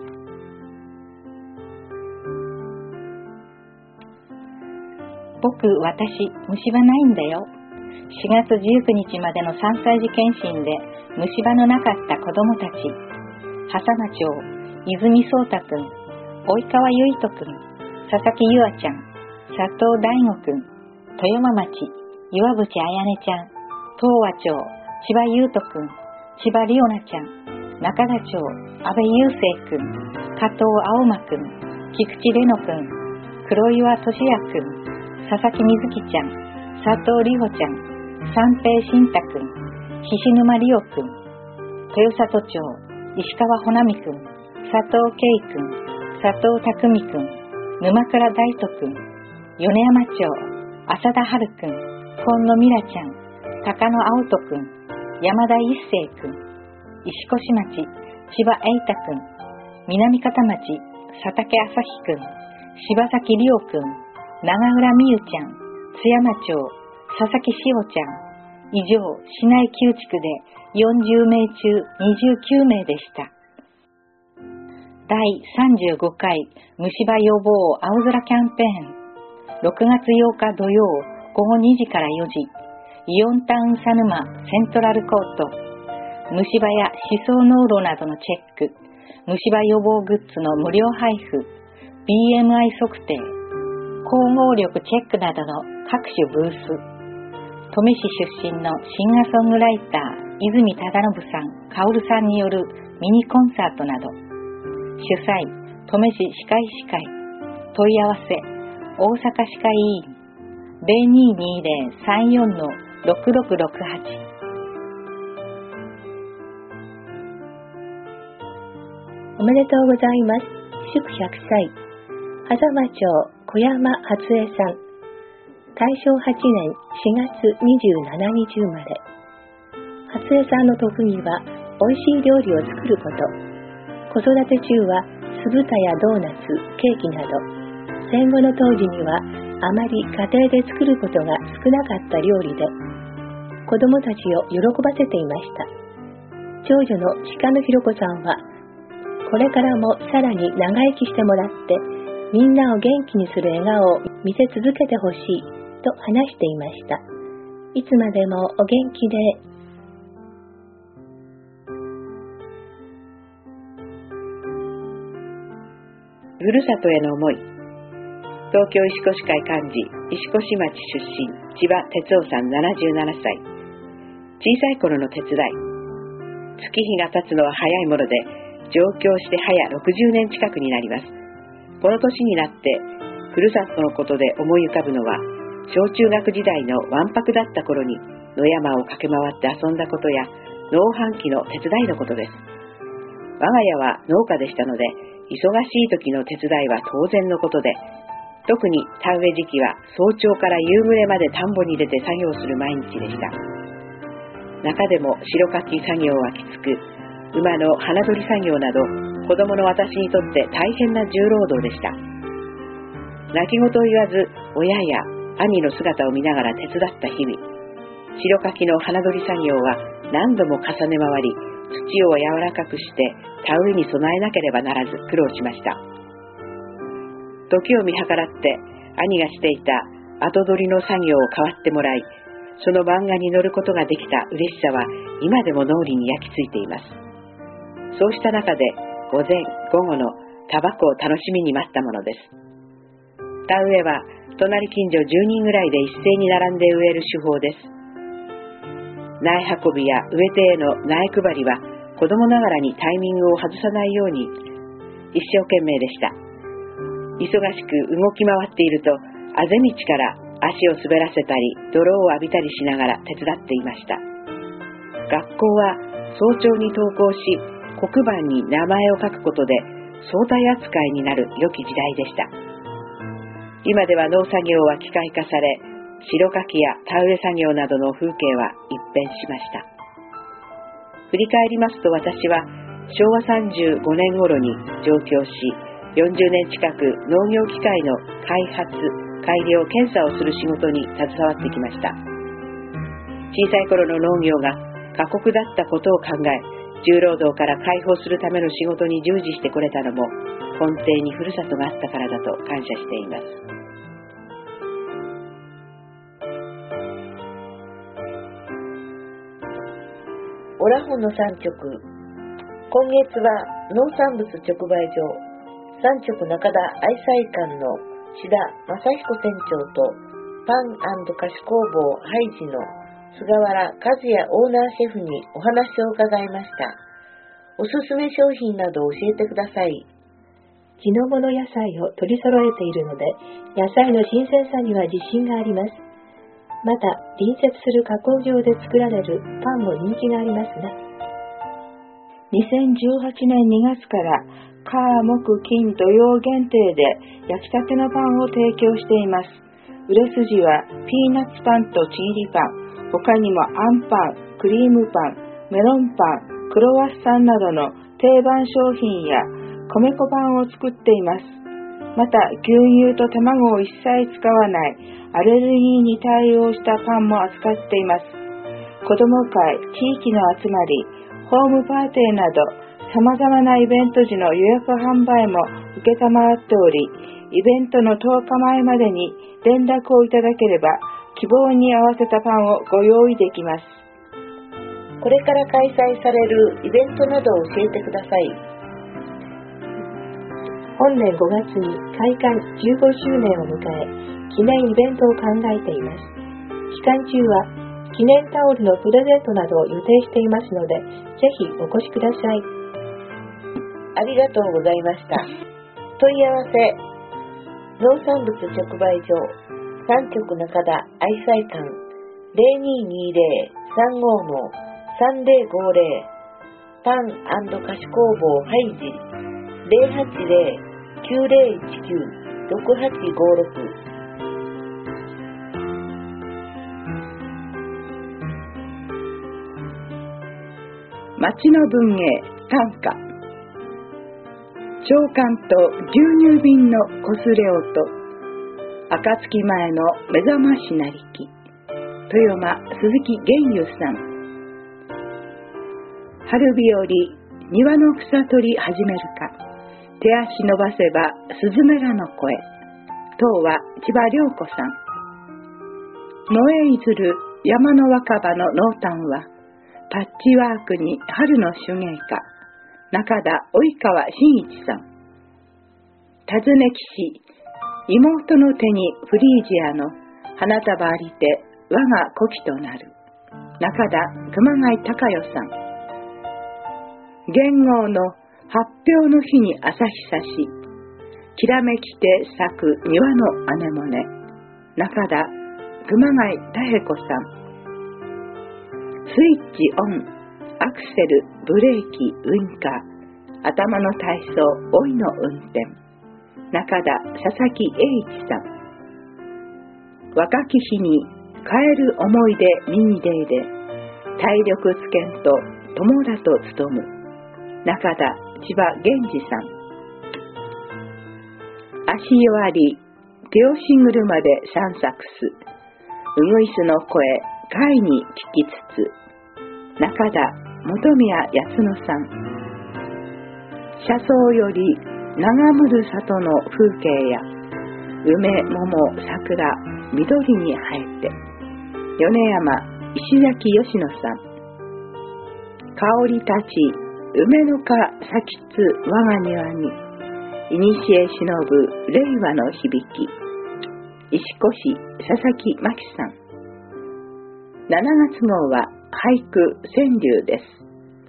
私、虫歯ないんだよ。4月19日までの3歳児検診で虫歯のなかった子どもたち、笠間町、泉聡太くん、及川結人くん、佐々木優愛ちゃん、佐藤大吾くん、豊間町、岩渕彩音ちゃん、東和町、千葉優斗くん、千葉里央奈ちゃん、中田町、安倍雄生くん、加藤青馬くん、菊池玲乃くん、黒岩俊也くん、佐々木瑞希ちゃん、佐藤里穂ちゃん、三平慎太くん、菱沼理央くん、豊里町、石川穂波くん、佐藤圭くん、佐藤匠くん、沼倉大斗くん、米山町、浅田春くん、今野美良ちゃん、高野青斗くん、山田一成くん、石越町、千葉栄太くん、南方町、佐竹朝日くん、柴崎里央くん、長浦美優ちゃん、津山町、佐々木志保ちゃん、以上、市内9地区で40名中29名でした。第35回虫歯予防青空キャンペーン、6月8日土曜午後2時から4時、イオンタウン佐沼セントラルコート。虫歯や歯槽膿漏などのチェック、虫歯予防グッズの無料配布、BMI 測定、光合力チェックなどの各種ブース、登米市出身のシンガーソングライター泉忠信さん、薫さんによるミニコンサートなど、主催、登米市歯科医師会、問い合わせ、大阪歯科医院、0220-34-6668。 おめでとうございます。祝100歳。狭間町小山初江さん。大正8年4月27日生まれ。初江さんの特技は美味しい料理を作ること。子育て中は酢豚やドーナツ、ケーキなど、戦後の当時にはあまり家庭で作ることが少なかった料理で、子供たちを喜ばせていました。長女の鹿野ひろ子さんは、これからもさらに長生きしてもらって、みんなを元気にする笑顔を見せ続けてほしいと話していました。いつまでもお元気で。 ふるさとへの思い。東京石越会幹事、石越町出身、千葉哲夫さん77歳。小さい頃の手伝い。月日が経つのは早いもので、上京して早60年近くになります。この年になって、ふるさとのことで思い浮かぶのは、小中学時代のわんぱくだった頃に野山を駆け回って遊んだことや、農繁期の手伝いのことです。我が家は農家でしたので、忙しい時の手伝いは当然のことで、特に田植え時期は早朝から夕暮れまで田んぼに出て作業する毎日でした。中でも白かき作業はきつく、馬の花取り作業など、子供の私にとって大変な重労働でした。泣き言を言わず、親や兄の姿を見ながら手伝った日々。白かきの花取り作業は何度も重ね回り、土を柔らかくして田植えに備えなければならず苦労しました。 時を見計らって兄がしていた後取りの作業を代わってもらい、その漫画に乗ることができた嬉しさは今でも脳裏に焼き付いています。そうした中で午前午後のタバコを楽しみに待ったものです。田植えは隣近所10人ぐらいで一斉に並んで植える手法です。苗運びや植え手への苗配りは子供ながらにタイミングを外さないように一生懸命でした。忙しく動き回っているとあぜ道から足を滑らせたり泥を浴びたりしながら手伝っていました。学校は早朝に登校し、黒板に名前を書くことで相対扱いになる良き時代でした。今では農作業は機械化され、白かきや田植え作業などの風景は一変しました。振り返りますと、私は昭和35年頃に上京し、40年近く農業機械の開発、改良、検査をする仕事に携わってきました。小さい頃の農業が過酷だったことを考え、重労働から解放するための仕事に従事してこれたのも、根底にふるさとがあったからだと感謝しています。 オラホの産直。今月は農産物直売所産直中田愛妻館の志田正彦店長とパン&菓子工房ハイジの菅原和也オーナーシェフにお話を伺いました。おすすめ商品など教えてください。 地のもの野菜を取り揃えているので、野菜の新鮮さには自信があります。また、隣接する加工場で作られるパンも人気がありますね。 2018年2月から火木金土曜限定で焼きたてのパンを提供しています。売れ筋はピーナッツパンとチーリパン、他にもあんパン、クリームパン、メロンパン、クロワッサンなどの定番商品や米粉パンを作っています。また、牛乳と卵を一切使わないアレルギーに対応したパンも扱っています。子ども会、地域の集まり、ホームパーティーなど様々なイベント時の予約販売も受けたまわっており、イベントの10日前までに連絡をいただければ希望に合わせたパンをご用意できます。 これから開催されるイベントなどを教えてください。 本年5月に開館15周年を迎え、記念イベントを考えています。期間中は記念タオルのプレゼントなどを予定していますので、ぜひお越しください。 ありがとうございました。問い合わせ、農産物直売所産直中田愛妻館 0220-35-3050 パン&菓子工房ハイジ 080-9019-6856。 町の文芸短歌。長官と牛乳瓶のこすれ音、暁前の目覚ましなりき。豊間鈴木玄友さん。春日和、庭の草取り始めるか。手足伸ばせばスズメらの声。当は千葉良子さん。野へいずる山の若葉の濃淡は、パッチワークに春の手芸家、中田及川真一さん。尋ねきし、妹の手にフリージアの花束ありて我が古希となる、中田熊谷隆代さん。元号の発表の日に朝日差し、きらめきて咲く庭のアネモネ、中田熊谷多恵子さん。スイッチオン、アクセル、ブレーキ、ウインカー、頭の体操、老いの運転、中田佐々木栄一さん。若き日に帰る思い出民芸で、体力つけんと友らと務む、中田千葉源氏さん。足弱り、手押し車で散策す、うぐいすの声、会に聞きつつ、中田本宮康野さん。車窓より長むる里の風景や梅、桃、桜、緑に生えて。米山、石崎吉野さん。香り立ち、梅の花咲きつ我が庭に。いにしえ忍ぶ令和の響き。石越佐々木真希さん。7月号は俳句川柳です。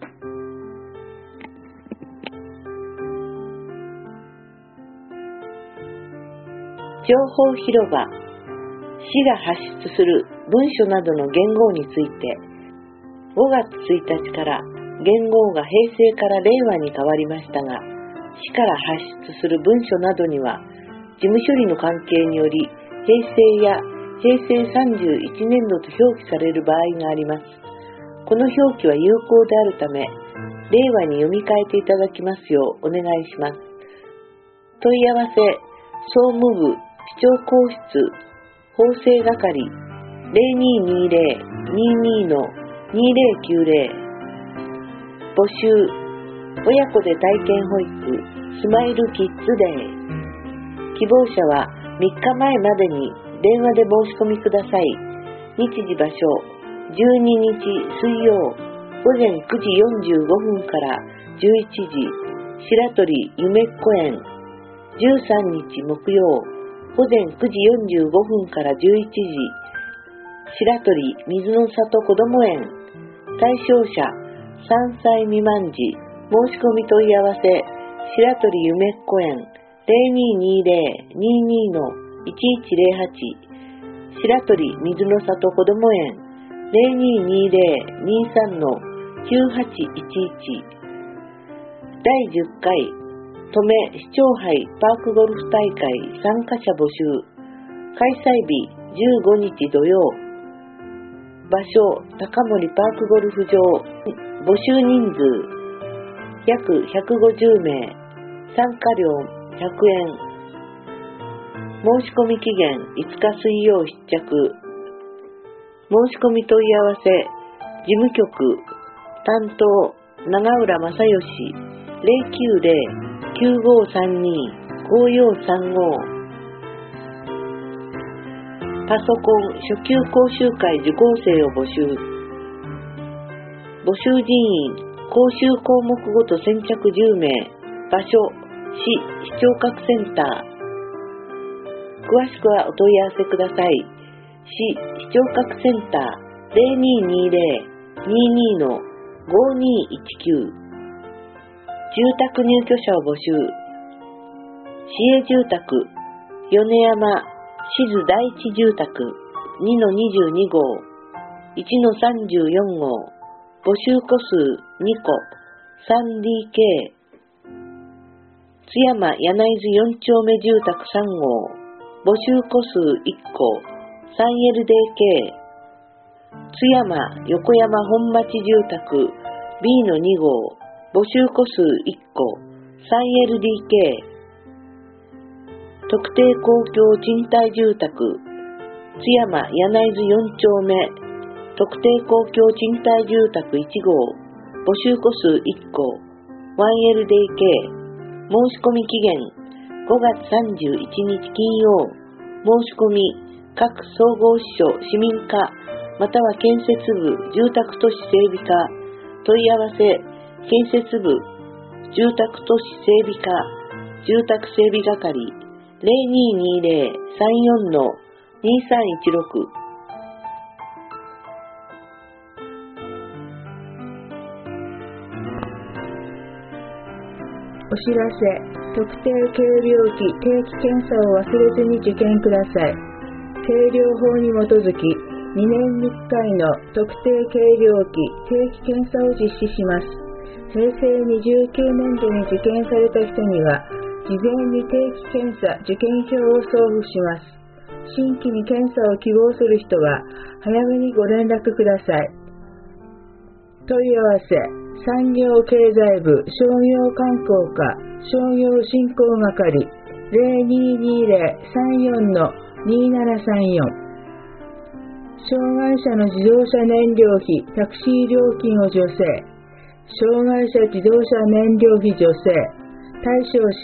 情報広場。市が発出する文書などの元号について、5月1日から元号が平成から令和に変わりましたが、市から発出する文書などには、事務処理の関係により、平成や平成31年度と表記される場合があります。この表記は有効であるため、令和に読み替えていただきますようお願いします。問い合わせ、総務部、市長公室、法制係、0220-22-2090、募集、親子で体験保育、スマイルキッズデー。希望者は3日前までに電話で申し込みください。日時場所、12日水曜、午前9時45分から11時、白鳥夢っこ園。13日木曜、午前9時45分から11時、白鳥水の里こども園。対象者、3歳未満児。申し込み問い合わせ、白鳥夢っこ園 0220-22-1108 白鳥水の里こども園 0220-23-9811 第10回登米市長杯パークゴルフ大会参加者募集。開催日15日土曜。場所高森パークゴルフ場。募集人数約150名。参加料100円。申し込み期限5日水曜必着。申し込み問い合わせ事務局担当長浦正義 090-9532-5435 パソコン初級講習会受講生を募集。募集人員講習項目ごと先着10名。場所市視聴覚センター。詳しくはお問い合わせください。市視聴覚センター 0220-22-5219 住宅入居者を募集。市営住宅米山静第一住宅 2-22 号 1-34 号募集戸数2個 3DK 津山柳津4丁目住宅3号募集戸数1個 3LDK 津山横山本町住宅 B-2 号募集戸数1個 3LDK 特定公共賃貸住宅津山柳津4丁目特定公共賃貸住宅1号募集戸数1個 1LDK 申し込み期限5月31日金曜。申し込み各総合支所市民課または建設部住宅都市整備課問い合わせ建設部住宅都市整備課住宅整備係 0220-34-2316 お知らせ、特定計量器定期検査を忘れずに受験ください。計量法に基づき、2年に1回の特定計量器定期検査を実施します。平成29年度に受験された人には、事前に定期検査受験票を送付します。新規に検査を希望する人は、早めにご連絡ください。問い合わせ、産業経済部商業観光課商業振興係 0220-34-2734 障害者の自動車燃料費タクシー料金を助成障害者自動車燃料費助成対象者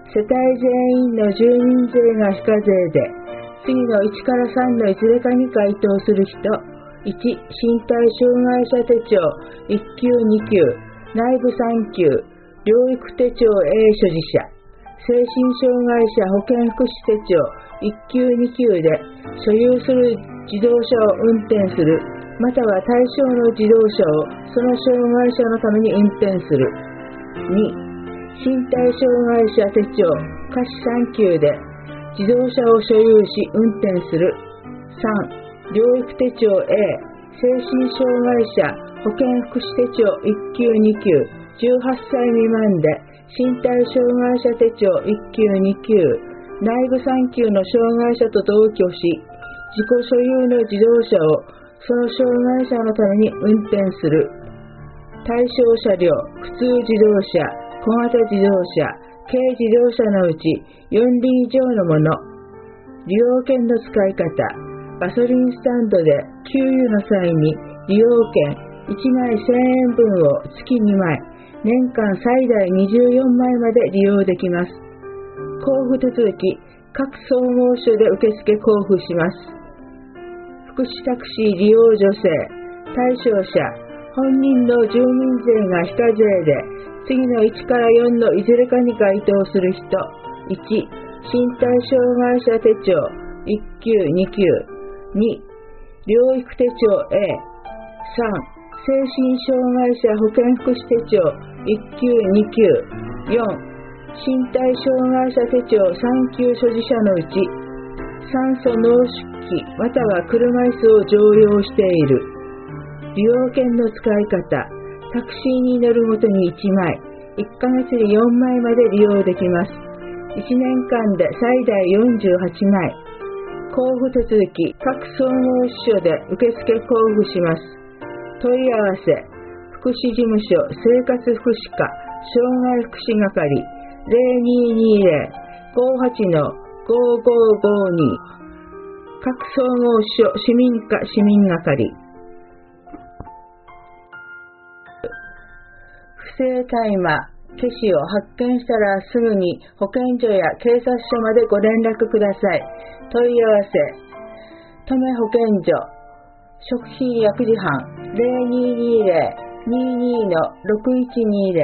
世帯全員の住民税が非課税で、次の1から3のいずれかに該当する人。1、身体障害者手帳1級2級、内部3級、療育手帳 A 所持者。精神障害者保健福祉手帳1級2級で所有する自動車を運転する、または対象の自動車をその障害者のために運転する。2、身体障害者手帳下肢3級で自動車を所有し運転する。3、療育手帳 A 精神障害者保健福祉手帳1級2級18歳未満で身体障害者手帳1級2級内部3級の障害者と同居し自己所有の自動車をその障害者のために運転する。対象車両普通自動車小型自動車軽自動車のうち4輪以上のもの。利用券の使い方。ガソリンスタンドで給油の際に利用券1枚1000円分を月2枚年間最大24枚まで利用できます。交付手続き各総合所で受付交付します。福祉タクシー利用助成対象者本人の住民税が非課税で次の1から4のいずれかに該当する人。1、身体障害者手帳1級2級。2、療育手帳 A。3、精神障害者保健福祉手帳1級2級。4、身体障害者手帳3級所持者のうち酸素濃縮器または車椅子を常用している。利用券の使い方。タクシーに乗るごとに1枚1ヶ月に4枚まで利用できます。1年間で最大48枚。交付手続き各総合支所で受付交付します。問い合わせ福祉事務所生活福祉課障害福祉係 0220-58-5552 各総合支所市民課市民係。不正大麻ケシを発見したらすぐに保健所や警察署までご連絡ください。問い合わせ登米保健所食品薬事班 0220-22-6120。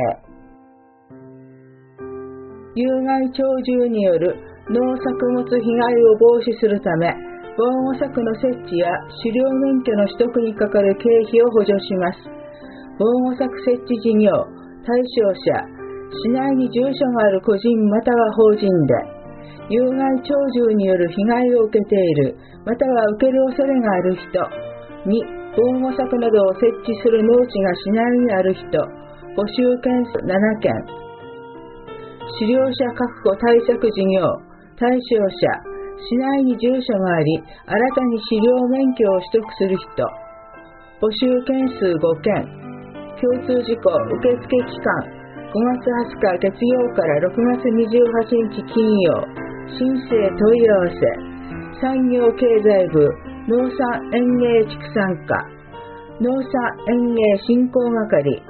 有害鳥獣による農作物被害を防止するため防護柵の設置や狩猟免許の取得にかかる経費を補助します。防護柵設置事業対象者市内に住所がある個人または法人で有害鳥獣による被害を受けているまたは受ける恐れがある人。2、防護柵などを設置する農地が市内にある人。募集件数7件。狩猟者確保対策事業対象者市内に住所があり新たに狩猟免許を取得する人。募集件数5件。共通事項受付期間5月20日月曜から6月28日金曜。申請問い合わせ産業経済部農産園芸畜産課農産園芸振興係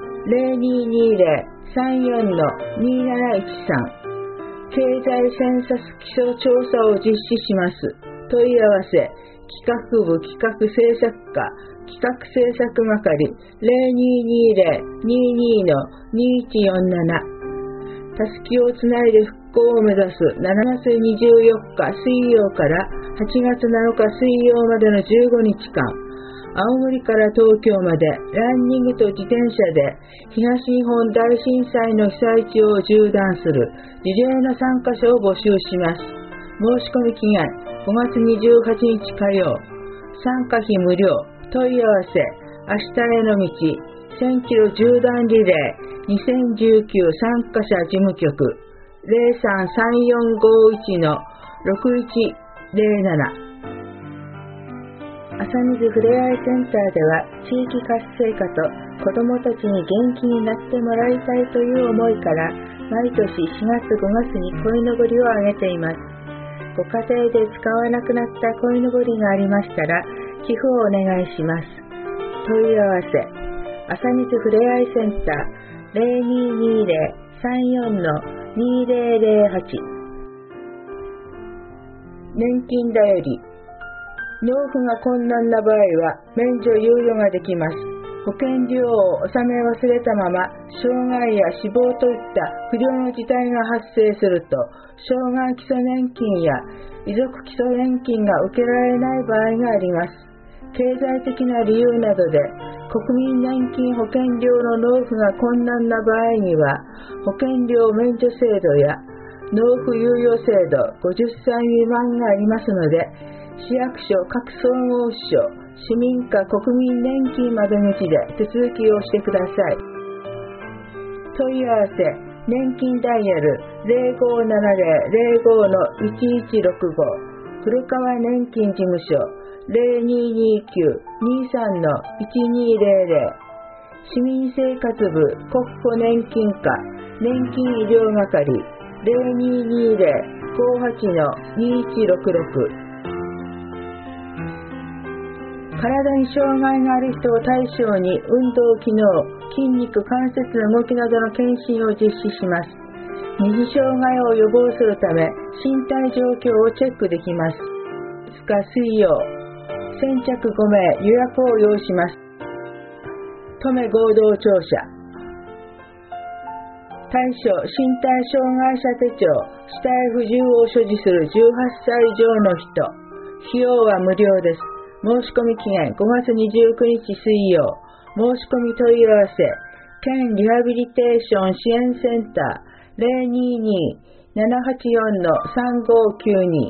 0220-34-2713 経済センサス基礎調査を実施します。問い合わせ企画部企画制作課企画制作係 0220-22-2147。たすきをつないで復興を目指す7月24日水曜から8月7日水曜までの15日間、青森から東京までランニングと自転車で東日本大震災の被災地を縦断するリレーの参加者を募集します。申し込み期限5月28日火曜。参加費無料。問い合わせ明日への道1000キロ縦断リレー2019参加者事務局 033451-6107。朝水ふれあいセンターでは地域活性化と子どもたちに元気になってもらいたいという思いから毎年4月5月に鯉のぼりをあげています。ご家庭で使わなくなった鯉のぼりがありましたら寄付をお願いします。問い合わせ朝水ふれあいセンター 01-34-2008。年金だより。納付が困難な場合は免除猶予ができます。保険料を納め忘れたまま障害や死亡といった不良の事態が発生すると、障害基礎年金や遺族基礎年金が受けられない場合があります。経済的な理由などで国民年金保険料の納付が困難な場合には、保険料免除制度や納付猶予制度50歳未満がありますので、市役所各総合支所市民課国民年金窓口で手続きをしてください。問い合わせ年金ダイヤル 0570-05-1165 古川年金事務所 0229-23-1200 市民生活部国庫年金課年金医療係 0220-58-2166。体に障害がある人を対象に運動機能、筋肉、関節の動きなどの検診を実施します。二次障害を予防するため身体状況をチェックできます。2日水曜、先着5名予約を要します。登米合同庁舎。対象、身体障害者手帳、死体不自由を所持する18歳以上の人。費用は無料です。申し込み期限5月29日水曜。申し込み問い合わせ県リハビリテーション支援センター 022-784-3592。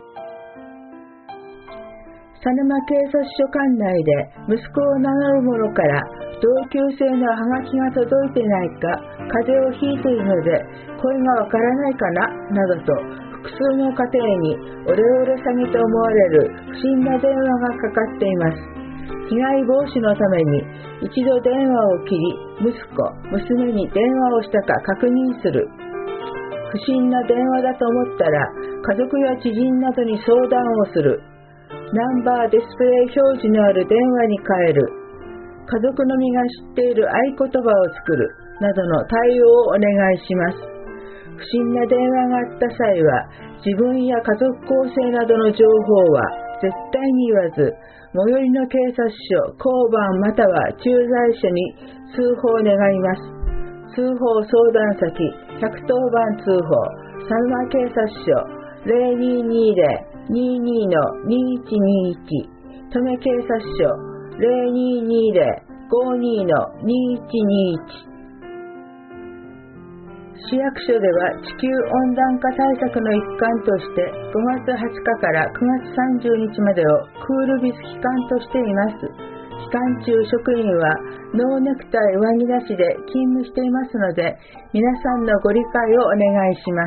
佐沼警察署管内で息子を名乗る者から同級生のハガキが届いてないか、風邪をひいているので声がわからないかな、などと複数の家庭にオレオレ詐欺と思われる不審な電話がかかっています。被害防止のために一度電話を切り、息子、娘に電話をしたか確認する。不審な電話だと思ったら家族や知人などに相談をする。ナンバーディスプレイ表示のある電話に変える。家族のみが知っている合言葉を作るなどの対応をお願いします。不審な電話があった際は自分や家族構成などの情報は絶対に言わず、最寄りの警察署、交番または駐在所に通報願います。通報相談先110番通報佐沼警察署 0220-22-2121 登米警察署 0220-52-2121。市役所では地球温暖化対策の一環として5月20日から9月30日までをクールビズ期間としています。期間中職員はノーネクタイ上着なしで勤務していますので、皆さんのご理解をお願いします。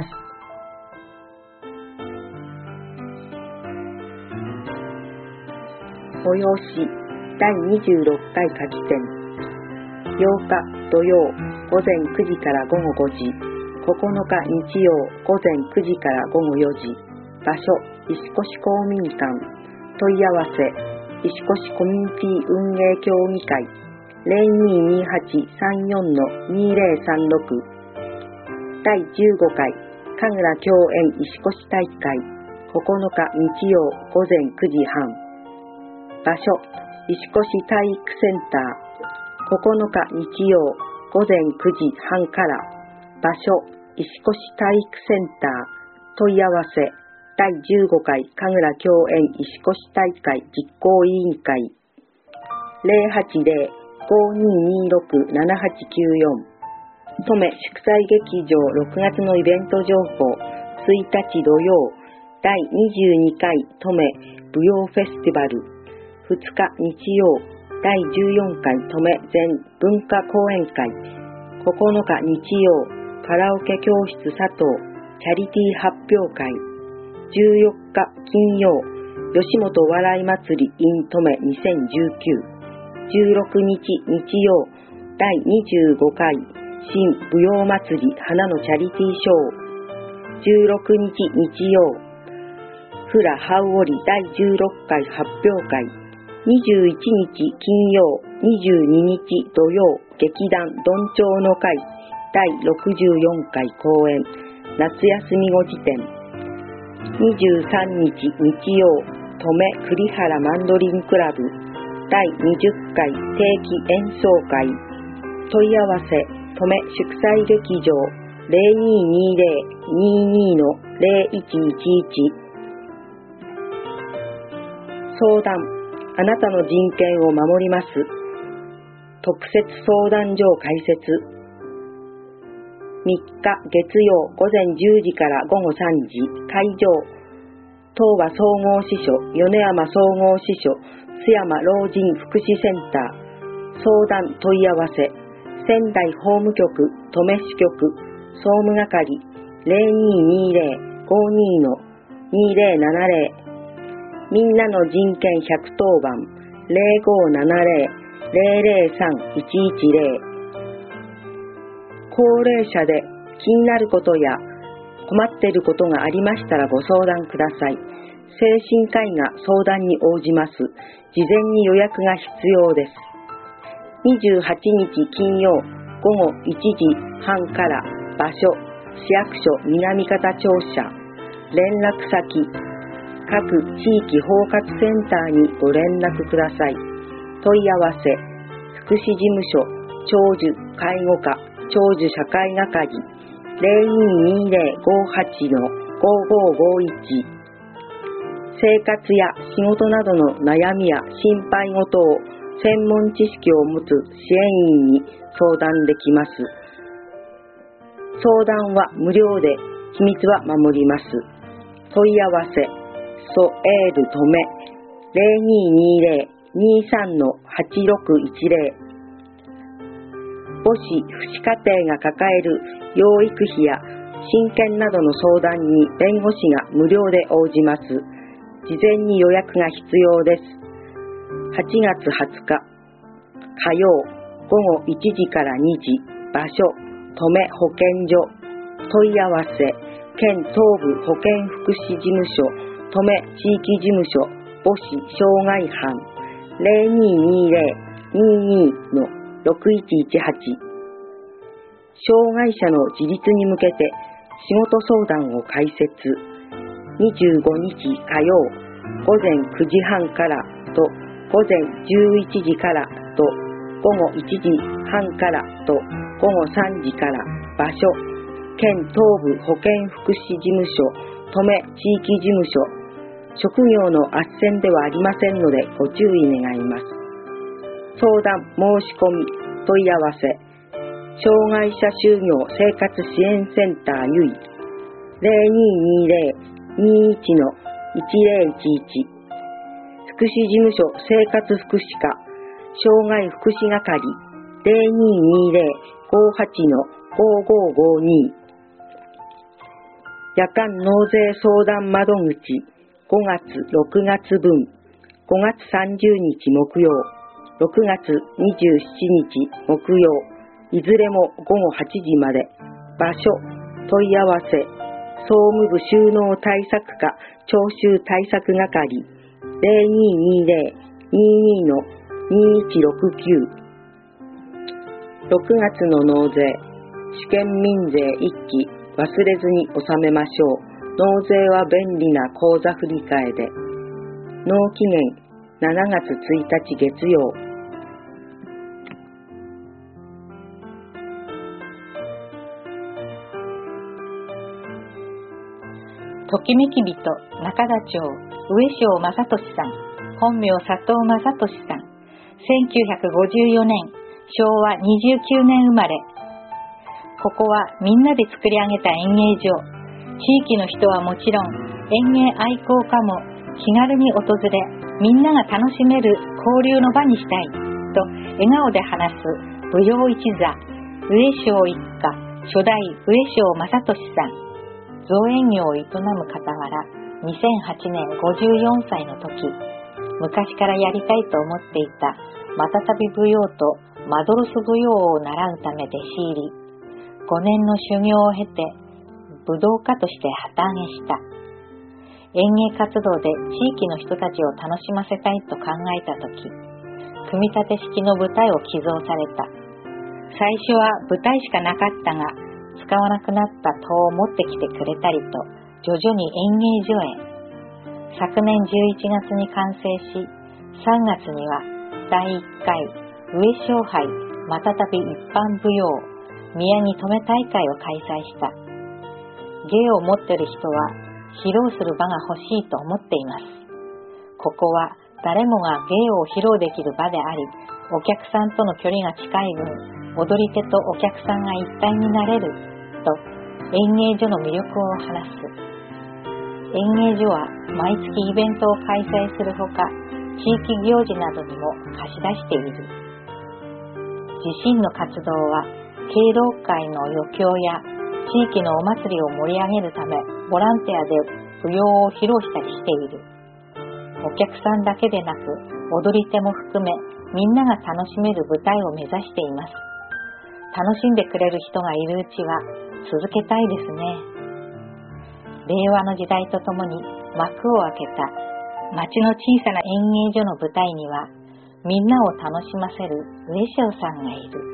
催し第26回夏季展8日土曜午前9時から午後5時、9日日曜午前9時から午後4時。場所石越公民館。問い合わせ石越コミュニティ運営協議会 022834-2036。第15回神楽共演石越大会9日日曜午前9時半。場所石越体育センター。9日日曜午前9時半から。場所石越体育センター。問い合わせ第15回神楽共演石越大会実行委員会 080-5226-7894。登米祝祭劇場6月のイベント情報。1日土曜第22回登米舞踊フェスティバル。2日日曜第14回登米全文化講演会。9日日曜カラオケ教室佐藤チャリティー発表会。14日金曜吉本笑い祭り in 登米2019。16日日曜第25回新舞踊祭り花のチャリティーショー。16日日曜フラハウオリ第16回発表会。21日金曜22日土曜劇団どんちょうの会第64回公演夏休み後辞典23日日曜登米栗原マンドリンクラブ第20回定期演奏会問い合わせ登米祝祭劇場 0220-22-0111 相談あなたの人権を守ります特設相談所開設3日月曜午前10時から午後3時会場東和総合支所米山総合支所津山老人福祉センター相談問い合わせ仙台法務局登米支局総務係 0220-52-2070 みんなの人権110番 0570-003-110 高齢者で気になることや困っていることがありましたらご相談ください。精神科医が相談に応じます。事前に予約が必要です。28日金曜午後1時半から場所市役所南方庁舎連絡先各地域包括センターにご連絡ください。問い合わせ福祉事務所長寿介護課長寿社会係 0220-58-5551 生活や仕事などの悩みや心配事を専門知識を持つ支援員に相談できます。相談は無料で秘密は守ります。問い合わせソエールとめ 0220-23-8610 母子父子家庭が抱える養育費や親権などの相談に弁護士が無料で応じます。事前に予約が必要です。8月20日火曜午後1時から2時場所登米保健所問い合わせ県東部保健福祉事務所登米地域事務所母子障害班 0220-22-6118 障害者の自立に向けて仕事相談を開設25日火曜午前9時半からと午前11時からと午後1時半からと午後3時から場所県東部保健福祉事務所登米地域事務所職業の斡旋ではありませんのでご注意願います。相談申し込み問い合わせ障害者就業生活支援センターゆい 0220-21-1011 福祉事務所生活福祉課障害福祉係 0220-58-5552 夜間納税相談窓口5月6月分5月30日木曜6月27日木曜いずれも午後8時まで場所問い合わせ総務部収納対策課徴収対策係 0220-22-2169 6月の納税主権民税1期忘れずに納めましょう。納税は便利な口座振替で納期限7月1日月曜ときめき人中田町上庄正俊さん本名佐藤正俊さん1954年昭和29年生まれここはみんなで作り上げた演芸場地域の人はもちろん演芸愛好家も気軽に訪れみんなが楽しめる交流の場にしたいと笑顔で話す舞踊一座上庄一家初代上庄正俊さん造園業を営む傍ら2008年54歳の時昔からやりたいと思っていたまたたび舞踊とマドロス舞踊を習うため弟子入り5年の修行を経て武道家として旗揚げした演芸活動で地域の人たちを楽しませたいと考えた時組み立て式の舞台を寄贈された最初は舞台しかなかったが、使わなくなった塔を持ってきてくれたりと、徐々に演芸所へ。昨年11月に完成し、3月には第1回上昇杯またたび一般舞踊宮城留大会を開催した。芸を持っている人は披露する場が欲しいと思っています。ここは誰もが芸を披露できる場であり、お客さんとの距離が近い分、踊り手とお客さんが一体になれると演芸所の魅力を話す。演芸所は毎月イベントを開催するほか、地域行事などにも貸し出している。自身の活動は敬老会の余興や地域のお祭りを盛り上げるため、ボランティアで舞踊を披露したりしている。お客さんだけでなく、踊り手も含め、みんなが楽しめる舞台を目指しています。楽しんでくれる人がいるうちは続けたいですね。令和の時代とともに幕を開けた町の小さな演芸所の舞台には、みんなを楽しませる上昇さんがいる。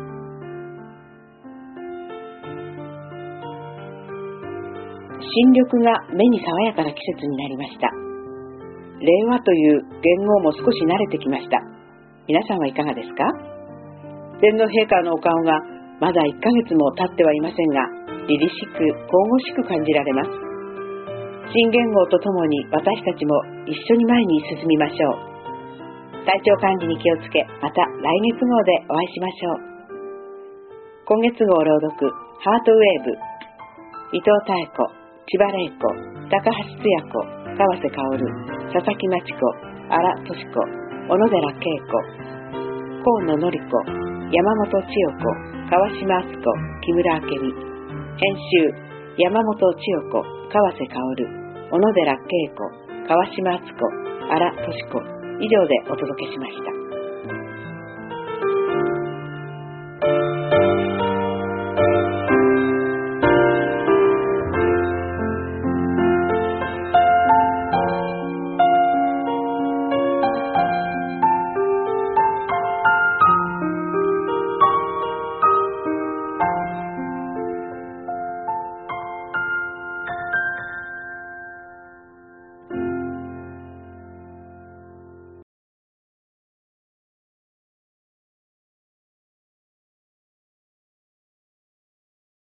新緑が目に爽やかな季節になりました。令和という元号も少し慣れてきました。皆さんはいかがですか？天皇陛下のお顔がまだ1ヶ月も経ってはいませんが、凛々しく神々しく感じられます。新元号とともに私たちも一緒に前に進みましょう。体調管理に気をつけ、また来月号でお会いしましょう。今月号朗読、ハートウェーブ、伊藤妙子、千葉玲子、高橋つや子、川瀬薫、佐々木真知子、荒俊子、小野寺恵子、河野典子、山本千代子、川島敦子、木村明美。編集、山本千代子、川瀬薫、小野寺恵子、川島敦子、荒俊子。以上でお届けしました。